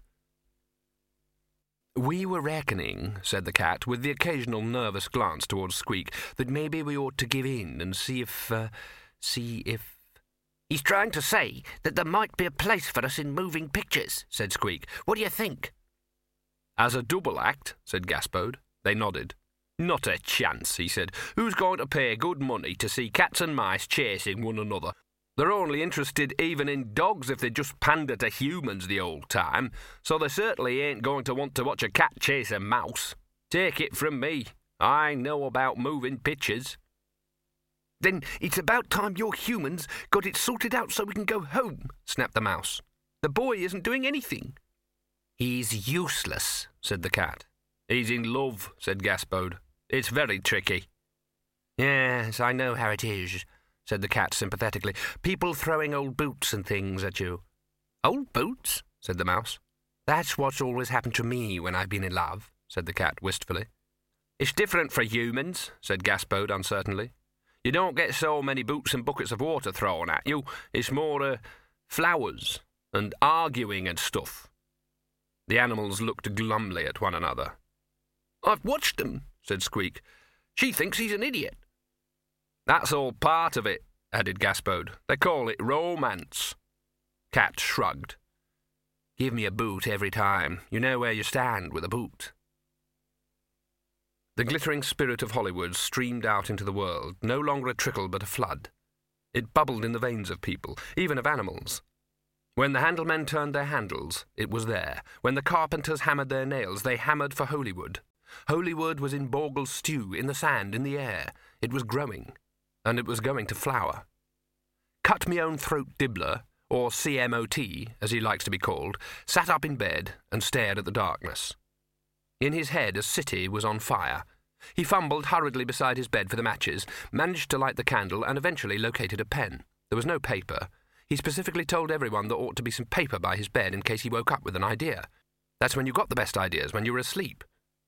S2: "We were reckoning," said the cat, with the occasional nervous glance towards Squeak, "that maybe we ought to give in and see if, uh, see if—" "He's trying to say that there might be a place for us in moving pictures," said Squeak. "What do you think?" "As a double act," said Gaspode. They nodded. "Not a chance," he said. "Who's going to pay good money to see cats and mice chasing one another? They're only interested even in dogs if they just pander to humans the old time, so they certainly ain't going to want to watch a cat chase a mouse. Take it from me, I know about moving pictures." "Then it's about time your humans got it sorted out so we can go home," snapped the mouse. "The boy isn't doing anything." "He's useless," said the cat. "He's in love," said Gaspode. "It's very tricky." "Yes, I know how it is," said the cat sympathetically. "People throwing old boots and things at you." "Old boots?" said the mouse. "That's what's always happened to me when I've been in love," said the cat wistfully. "It's different for humans," said Gaspode uncertainly. "You don't get so many boots and buckets of water thrown at you. It's more, uh, flowers and arguing and stuff." The animals looked glumly at one another. "I've watched them," said Squeak. "She thinks he's an idiot." "That's all part of it," added Gaspode. "They call it romance." Cat shrugged. "Give me a boot every time. You know where you stand with a boot." The glittering spirit of Hollywood streamed out into the world, no longer a trickle but a flood. It bubbled in the veins of people, even of animals. When the handlemen turned their handles, it was there. When the carpenters hammered their nails, they hammered for Hollywood. Hollywood was in Borgle's stew, in the sand, in the air. It was growing, and it was going to flower. Cut-me-own-throat Dibbler, or C M O T, as he likes to be called, sat up in bed and stared at the darkness. In his head, a city was on fire. He fumbled hurriedly beside his bed for the matches, managed to light the candle, and eventually located a pen. There was no paper. He specifically told everyone there ought to be some paper by his bed in case he woke up with an idea. That's when you got the best ideas, when you were asleep.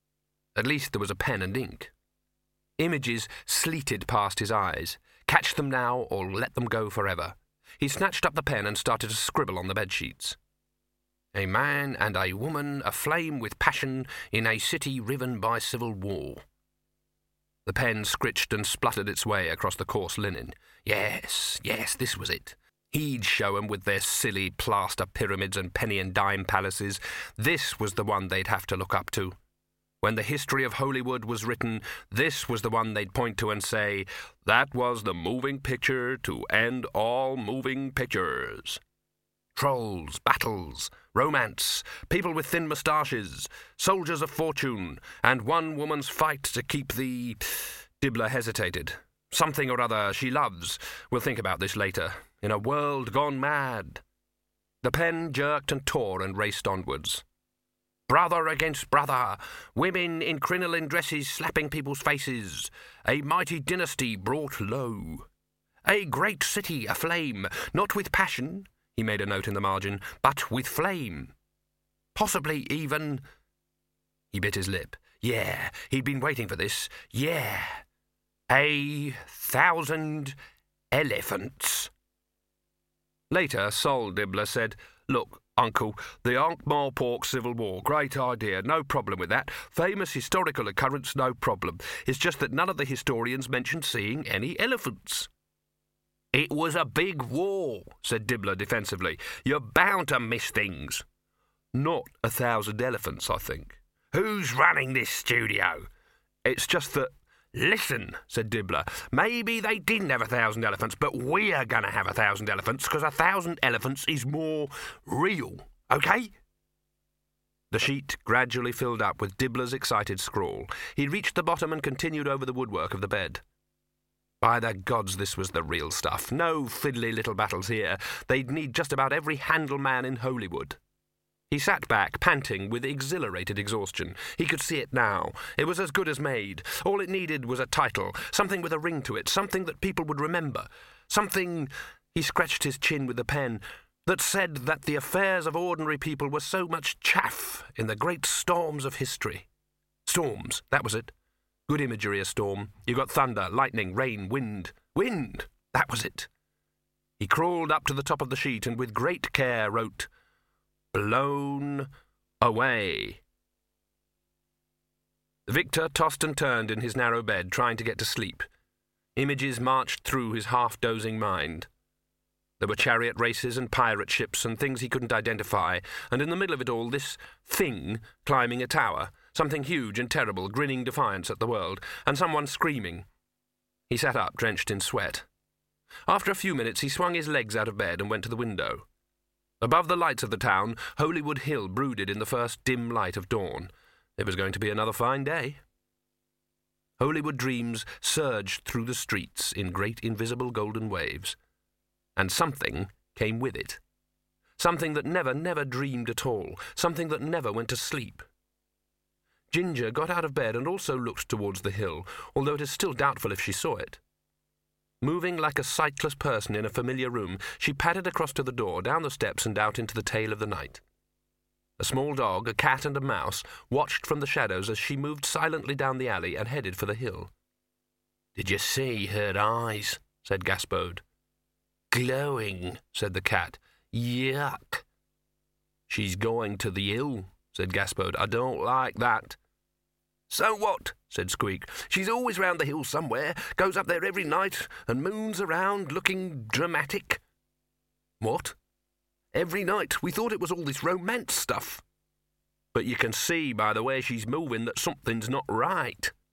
S2: At least there was a pen and ink. Images sleeted past his eyes. Catch them now or let them go forever. He snatched up the pen and started to scribble on the bedsheets. A man and a woman aflame with passion in a city riven by civil war. The pen scritched and spluttered its way across the coarse linen. Yes, yes, this was it. He'd show 'em with their silly plaster pyramids and penny and dime palaces. This was the one they'd have to look up to. When the history of Hollywood was written, this was the one they'd point to and say, that was the moving picture to end all moving pictures. Trolls, battles, romance, people with thin moustaches, soldiers of fortune, and one woman's fight to keep the... Dibbler hesitated. Something or other she loves. We'll think about this later. In a world gone mad. The pen jerked and tore and raced onwards. Brother against brother, women in crinoline dresses slapping people's faces, a mighty dynasty brought low. A great city aflame, not with passion, he made a note in the margin, but with flame. Possibly even... He bit his lip. Yeah, he'd been waiting for this. Yeah. A thousand elephants. Later, Sol Dibbler said, Look, Uncle, the Ankh-Morpork Civil War, great idea, no problem with that. Famous historical occurrence, no problem. It's just that none of the historians mentioned seeing any elephants. It was a big war, said Dibbler defensively. You're bound to miss things. Not a thousand elephants, I think. Who's running this studio? It's just that... Listen, said Dibbler, maybe they didn't have a thousand elephants, but we're going to have a thousand elephants because a thousand elephants is more real, okay? The sheet gradually filled up with Dibbler's excited scrawl. He reached the bottom and continued over the woodwork of the bed. By the gods, this was the real stuff. No fiddly little battles here. They'd need just about every handle man in Hollywood. He sat back, panting with exhilarated exhaustion. He could see it now. It was as good as made. All it needed was a title, something with a ring to it, something that people would remember. Something, he scratched his chin with the pen, that said that the affairs of ordinary people were so much chaff in the great storms of history. Storms, that was it. Good imagery, a storm. You got thunder, lightning, rain, wind. Wind! That was it. He crawled up to the top of the sheet and with great care wrote... Blown away. Victor tossed and turned in his narrow bed, trying to get to sleep. Images marched through his half-dozing mind. There were chariot races and pirate ships and things he couldn't identify, and in the middle of it all, this thing climbing a tower, something huge and terrible, grinning defiance at the world, and someone screaming. He sat up, drenched in sweat. After a few minutes, he swung his legs out of bed and went to the window. Above the lights of the town, Hollywood Hill brooded in the first dim light of dawn. It was going to be another fine day. Hollywood dreams surged through the streets in great invisible golden waves. And something came with it. Something that never, never dreamed at all. Something that never went to sleep. Ginger got out of bed and also looked towards the hill, although it is still doubtful if she saw it. Moving like a sightless person in a familiar room, she padded across to the door, down the steps and out into the tail of the night. A small dog, a cat and a mouse, watched from the shadows as she moved silently down the alley and headed for the hill. "Did you see her eyes?" said Gaspode. "Glowing," said the cat. "Yuck." "She's going to the hill," said Gaspode. "I don't like that." "So what?" said Squeak. "She's always round the hill somewhere, goes up there every night, and moons around looking dramatic." "What?" "Every night. We thought it was all this romance stuff." "But you can see by the way she's moving that something's not right."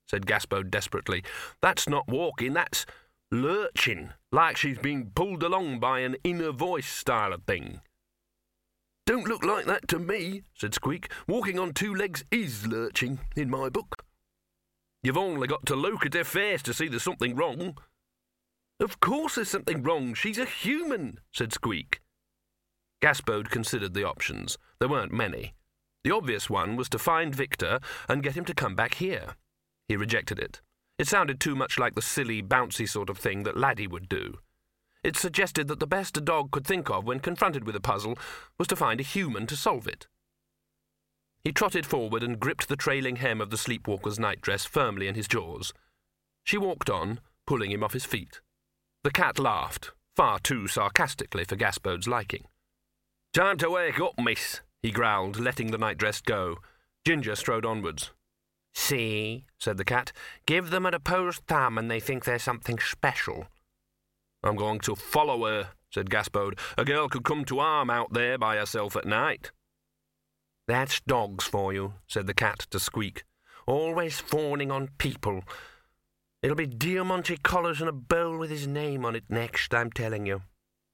S2: said Gaspode desperately. "That's not walking, that's lurching, like she's being pulled along by an inner voice style of thing." "Don't look like that to me," said Squeak. "Walking on two legs is lurching, in my book." "You've only got to look at her face to see there's something wrong." "Of course there's something wrong. She's a human," said Squeak. Gaspode considered the options. There weren't many. The obvious one was to find Victor and get him to come back here. He rejected it. It sounded too much like the silly, bouncy sort of thing that Laddie would do. It suggested that the best a dog could think of when confronted with a puzzle was to find a human to solve it. He trotted forward and gripped the trailing hem of the sleepwalker's nightdress firmly in his jaws. She walked on, pulling him off his feet. The cat laughed, far too sarcastically for Gaspode's liking. "Time to wake up, miss," he growled, letting the nightdress go. Ginger strode onwards. "See," said the cat, "give them an opposed thumb and they think they're something special." "I'm going to follow her," said Gaspode. "A girl could come to harm out there by herself at night." "That's dogs for you," said the cat to Squeak. "Always fawning on people. It'll be Diamante collars and a bowl with his name on it next, I'm telling you."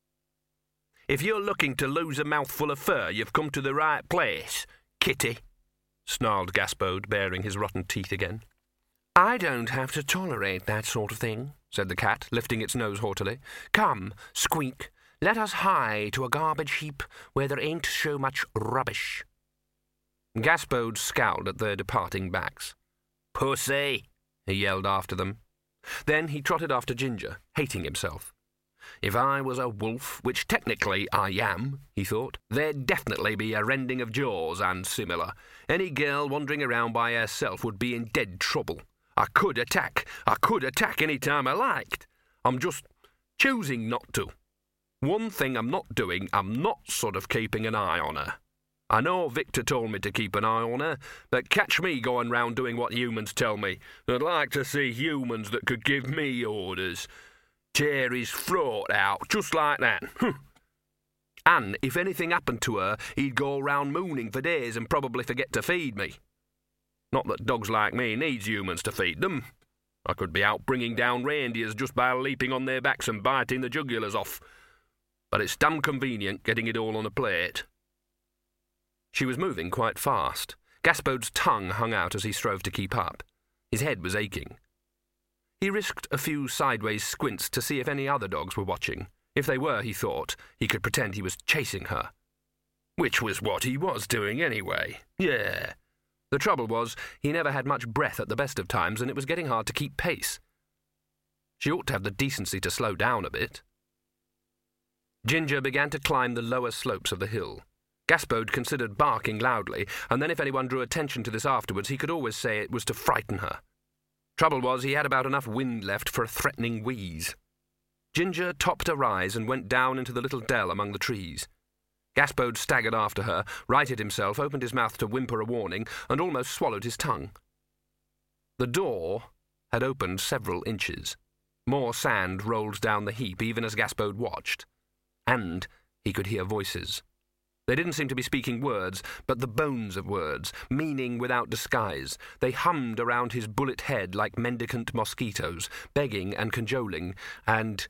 S2: "If you're looking to lose a mouthful of fur, you've come to the right place, kitty," snarled Gaspode, baring his rotten teeth again. "I don't have to tolerate that sort of thing," said the cat, lifting its nose haughtily. "Come, Squeak, let us hie to a garbage heap where there ain't so much rubbish." Gaspode scowled at their departing backs. "Pussy!" he yelled after them. Then he trotted after Ginger, hating himself. "If I was a wolf, which technically I am," he thought, "there'd definitely be a rending of jaws and similar. Any girl wandering around by herself would be in dead trouble. I could attack. I could attack any time I liked. I'm just choosing not to. One thing I'm not doing, I'm not sort of keeping an eye on her. I know Victor told me to keep an eye on her, but catch me going round doing what humans tell me. I'd like to see humans that could give me orders. Tear his throat out, just like that. And if anything happened to her, he'd go round mooning for days and probably forget to feed me. Not that dogs like me needs humans to feed them. I could be out bringing down reindeers just by leaping on their backs and biting the jugulars off. But it's damn convenient getting it all on a plate." She was moving quite fast. Gaspode's tongue hung out as he strove to keep up. His head was aching. He risked a few sideways squints to see if any other dogs were watching. If they were, he thought, he could pretend he was chasing her. Which was what he was doing anyway. Yeah. The trouble was, he never had much breath at the best of times, and it was getting hard to keep pace. She ought to have the decency to slow down a bit. Ginger began to climb the lower slopes of the hill. Gaspode considered barking loudly, and then if anyone drew attention to this afterwards, he could always say it was to frighten her. Trouble was, he had about enough wind left for a threatening wheeze. Ginger topped a rise and went down into the little dell among the trees. Gaspode staggered after her, righted himself, opened his mouth to whimper a warning, and almost swallowed his tongue. The door had opened several inches. More sand rolled down the heap even as Gaspode watched. And he could hear voices. They didn't seem to be speaking words, but the bones of words, meaning without disguise. They hummed around his bullet head like mendicant mosquitoes, begging and cajoling, and...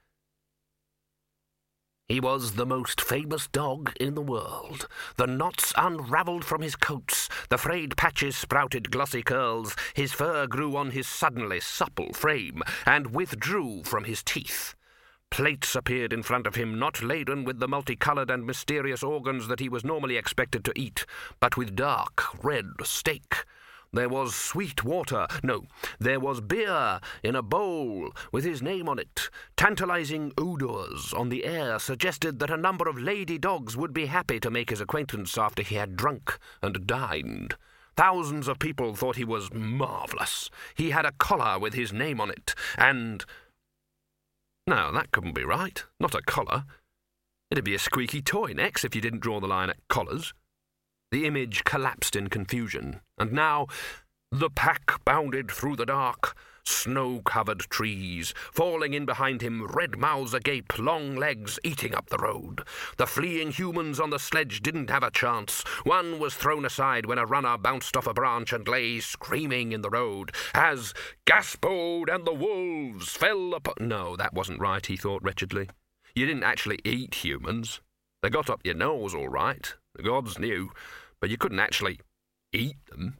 S2: "He was the most famous dog in the world. The knots unravelled from his coats, the frayed patches sprouted glossy curls, his fur grew on his suddenly supple frame, and withdrew from his teeth. Plates appeared in front of him, not laden with the multicoloured and mysterious organs that he was normally expected to eat, but with dark red steak. There was sweet water, no, there was beer in a bowl with his name on it. Tantalizing odours on the air suggested that a number of lady dogs would be happy to make his acquaintance after he had drunk and dined. Thousands of people thought he was marvellous. He had a collar with his name on it, and... No, that couldn't be right. Not a collar. It'd be a squeaky toy next if you didn't draw the line at collars. The image collapsed in confusion, and now The pack bounded through the dark, snow-covered trees, falling in behind him, red mouths agape, long legs eating up the road. The fleeing humans on the sledge didn't have a chance. One was thrown aside when a runner bounced off a branch and lay screaming in the road, as Gaspode and the wolves fell upon... No, that wasn't right, he thought wretchedly. You didn't actually eat humans. They got up your nose all right, the gods knew, but you couldn't actually eat them.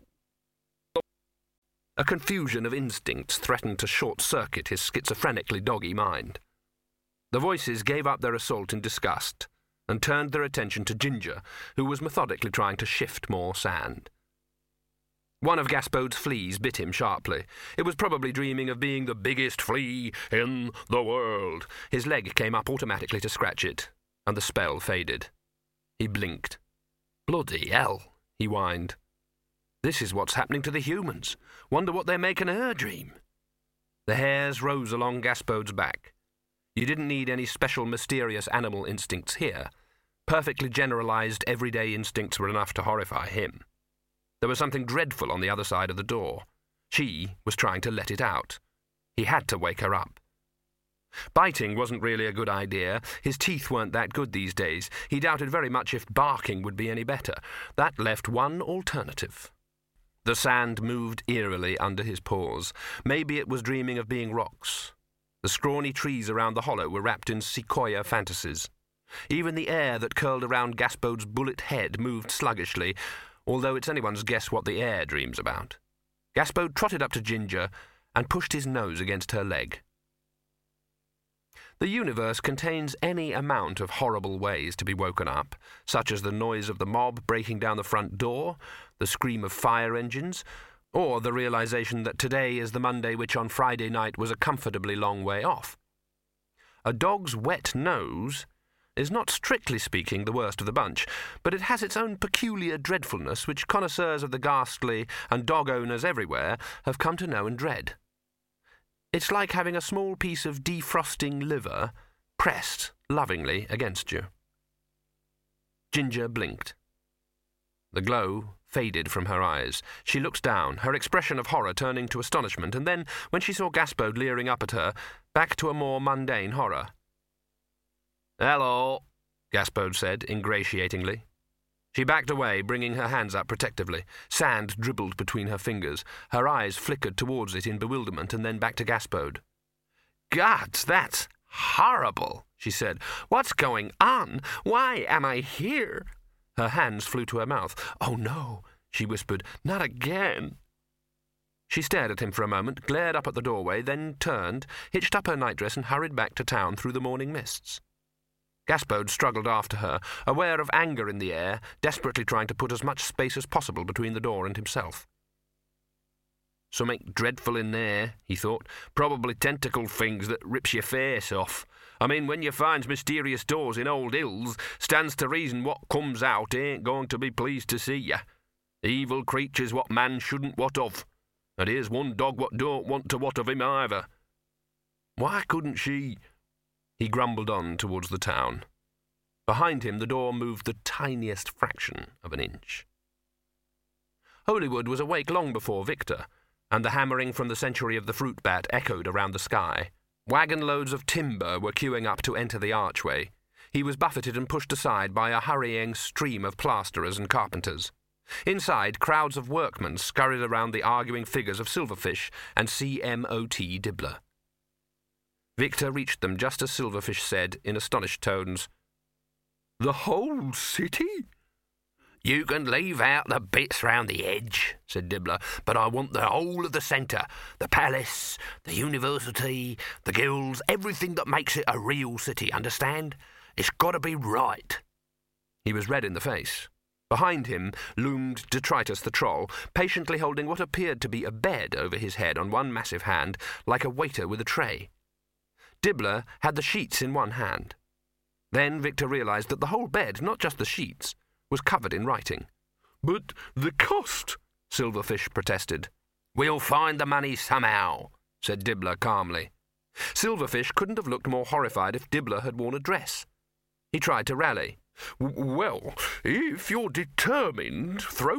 S2: A confusion of instincts threatened to short-circuit his schizophrenically doggy mind. The voices gave up their assault in disgust and turned their attention to Ginger, who was methodically trying to shift more sand. One of Gaspode's fleas bit him sharply. It was probably dreaming of being the biggest flea in the world. His leg came up automatically to scratch it, and the spell faded. He blinked. "Bloody hell," he whined. "This is what's happening to the humans. Wonder what they're making of her dream." The hairs rose along Gaspode's back. You didn't need any special mysterious animal instincts here. Perfectly generalized everyday instincts were enough to horrify him. There was something dreadful on the other side of the door. She was trying to let it out. He had to wake her up. Biting wasn't really a good idea. His teeth weren't that good these days. He doubted very much if barking would be any better. That left one alternative. The sand moved eerily under his paws. Maybe it was dreaming of being rocks. The scrawny trees around the hollow were wrapped in sequoia fantasies. Even the air that curled around Gaspode's bullet head moved sluggishly, although it's anyone's guess what the air dreams about. Gaspode trotted up to Ginger and pushed his nose against her leg. The universe contains any amount of horrible ways to be woken up, such as the noise of the mob breaking down the front door, the scream of fire engines, or the realization that today is the Monday which on Friday night was a comfortably long way off. A dog's wet nose is not strictly speaking the worst of the bunch, but it has its own peculiar dreadfulness which connoisseurs of the ghastly and dog owners everywhere have come to know and dread. It's like having a small piece of defrosting liver pressed lovingly against you. Ginger blinked. The glow faded from her eyes. She looked down, her expression of horror turning to astonishment, and then, when she saw Gaspode leering up at her, back to a more mundane horror. "Hello," Gaspode said ingratiatingly. She backed away, bringing her hands up protectively. Sand dribbled between her fingers. Her eyes flickered towards it in bewilderment and then back to Gaspode. "God, that's horrible," she said. "What's going on? Why am I here?" Her hands flew to her mouth. "Oh, no," she whispered. "Not again." She stared at him for a moment, glared up at the doorway, then turned, hitched up her nightdress and hurried back to town through the morning mists. Gaspode struggled after her, aware of anger in the air, desperately trying to put as much space as possible between the door and himself. "Something dreadful in there," he thought. "Probably tentacle things that rips your face off. I mean, when you finds mysterious doors in old hills, stands to reason what comes out ain't going to be pleased to see ya. Evil creatures what man shouldn't wot of. And here's one dog what don't want to wot of him either. Why couldn't she—" He grumbled on towards the town. Behind him the door moved the tiniest fraction of an inch. Holywood was awake long before Victor, and the hammering from the century of the fruit bat echoed around the sky. Wagon loads of timber were queuing up to enter the archway. He was buffeted and pushed aside by a hurrying stream of plasterers and carpenters. Inside, crowds of workmen scurried around the arguing figures of Silverfish and C M O T Dibbler. Victor reached them just as Silverfish said, in astonished tones, "The whole city?" "You can leave out the bits round the edge," said Dibbler, "but I want the whole of the centre, the palace, the university, the guilds, everything that makes it a real city, understand? It's got to be right." He was red in the face. Behind him loomed Detritus the Troll, patiently holding what appeared to be a bed over his head on one massive hand, like a waiter with a tray. Dibbler had the sheets in one hand. Then Victor realized that the whole bed, not just the sheets, was covered in writing. "But the cost," Silverfish protested. "We'll find the money somehow," said Dibbler calmly. Silverfish couldn't have looked more horrified if Dibbler had worn a dress. He tried to rally. "Well, if you're determined, Throat,"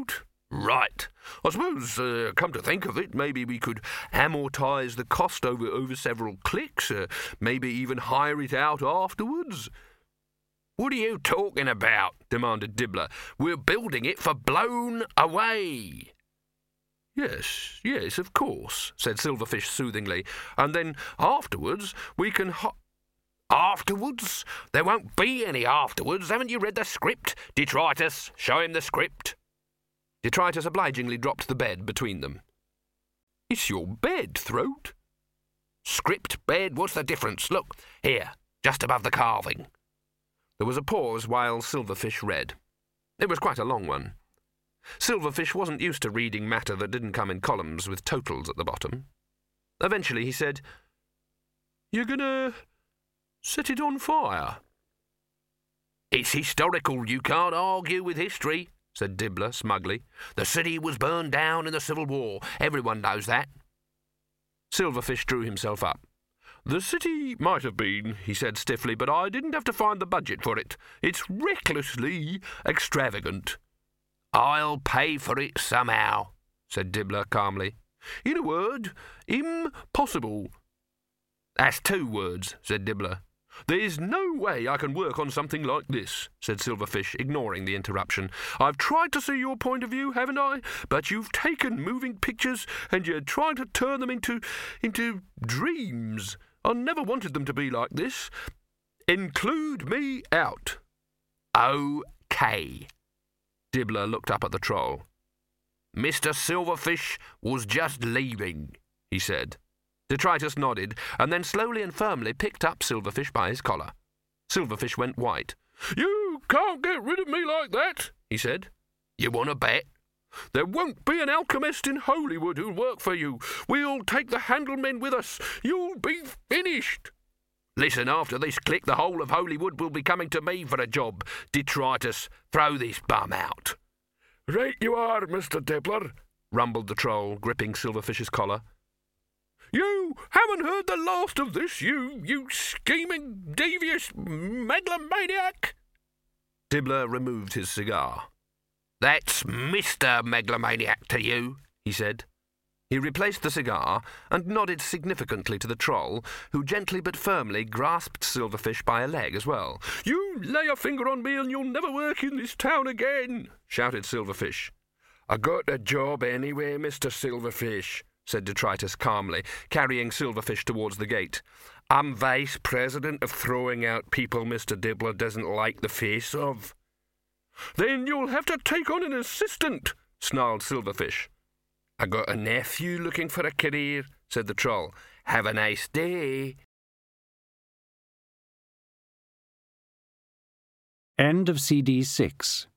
S2: Right. I suppose, uh, come to think of it, maybe we could amortise the cost over, over several clicks, uh, maybe even hire it out afterwards. What are you talking about? Demanded Dibbler. We're building it for Blown Away. Yes, yes, of course, said Silverfish soothingly. And then afterwards we can ho- Afterwards? There won't be any afterwards. Haven't you read the script? Detritus, show him the script. Detritus obligingly dropped the bed between them. It's your bed, Throat. Script, bed, what's the difference? Look, here, just above the carving. There was a pause while Silverfish read. It was quite a long one. Silverfish wasn't used to reading matter that didn't come in columns with totals at the bottom. Eventually he said, You're gonna set it on fire? It's historical. You can't argue with history, said Dibbler smugly. The city was burned down in the Civil War. Everyone knows that. Silverfish drew himself up. The city might have been, he said stiffly, but I didn't have to find the budget for it. It's recklessly extravagant. I'll pay for it somehow, said Dibbler calmly. In a word, impossible. That's two words, said Dibbler. There's no way I can work on something like this, said Silverfish, ignoring the interruption. I've tried to see your point of view, haven't I? But you've taken moving pictures and you're trying to turn them into, into dreams. I never wanted them to be like this. Include me out. OK. Dibbler looked up at the troll. Mister Silverfish was just leaving, he said. Detritus nodded, and then slowly and firmly picked up Silverfish by his collar. Silverfish went white. You can't get rid of me like that, he said. You want to bet? There won't be an alchemist in Holywood who'll work for you. We'll take the Handlemen with us. You'll be finished. Listen, after this click, the whole of Holywood will be coming to me for a job. Detritus, throw this bum out. Right you are, Mister Dibbler, rumbled the troll, gripping Silverfish's collar. You haven't heard the last of this, you, you scheming, devious megalomaniac! Dibbler removed his cigar. That's Mister Megalomaniac to you, he said. He replaced the cigar and nodded significantly to the troll, who gently but firmly grasped Silverfish by a leg as well. You lay a finger on me and you'll never work in this town again, shouted Silverfish. I got a job anyway, Mister Silverfish, said Detritus calmly, carrying Silverfish towards the gate. I'm vice president of throwing out people Mister Dibbler doesn't like the face of. Then you'll have to take on an assistant, snarled Silverfish. I got a nephew looking for a career, said the troll. Have a nice day.
S1: End of C D six.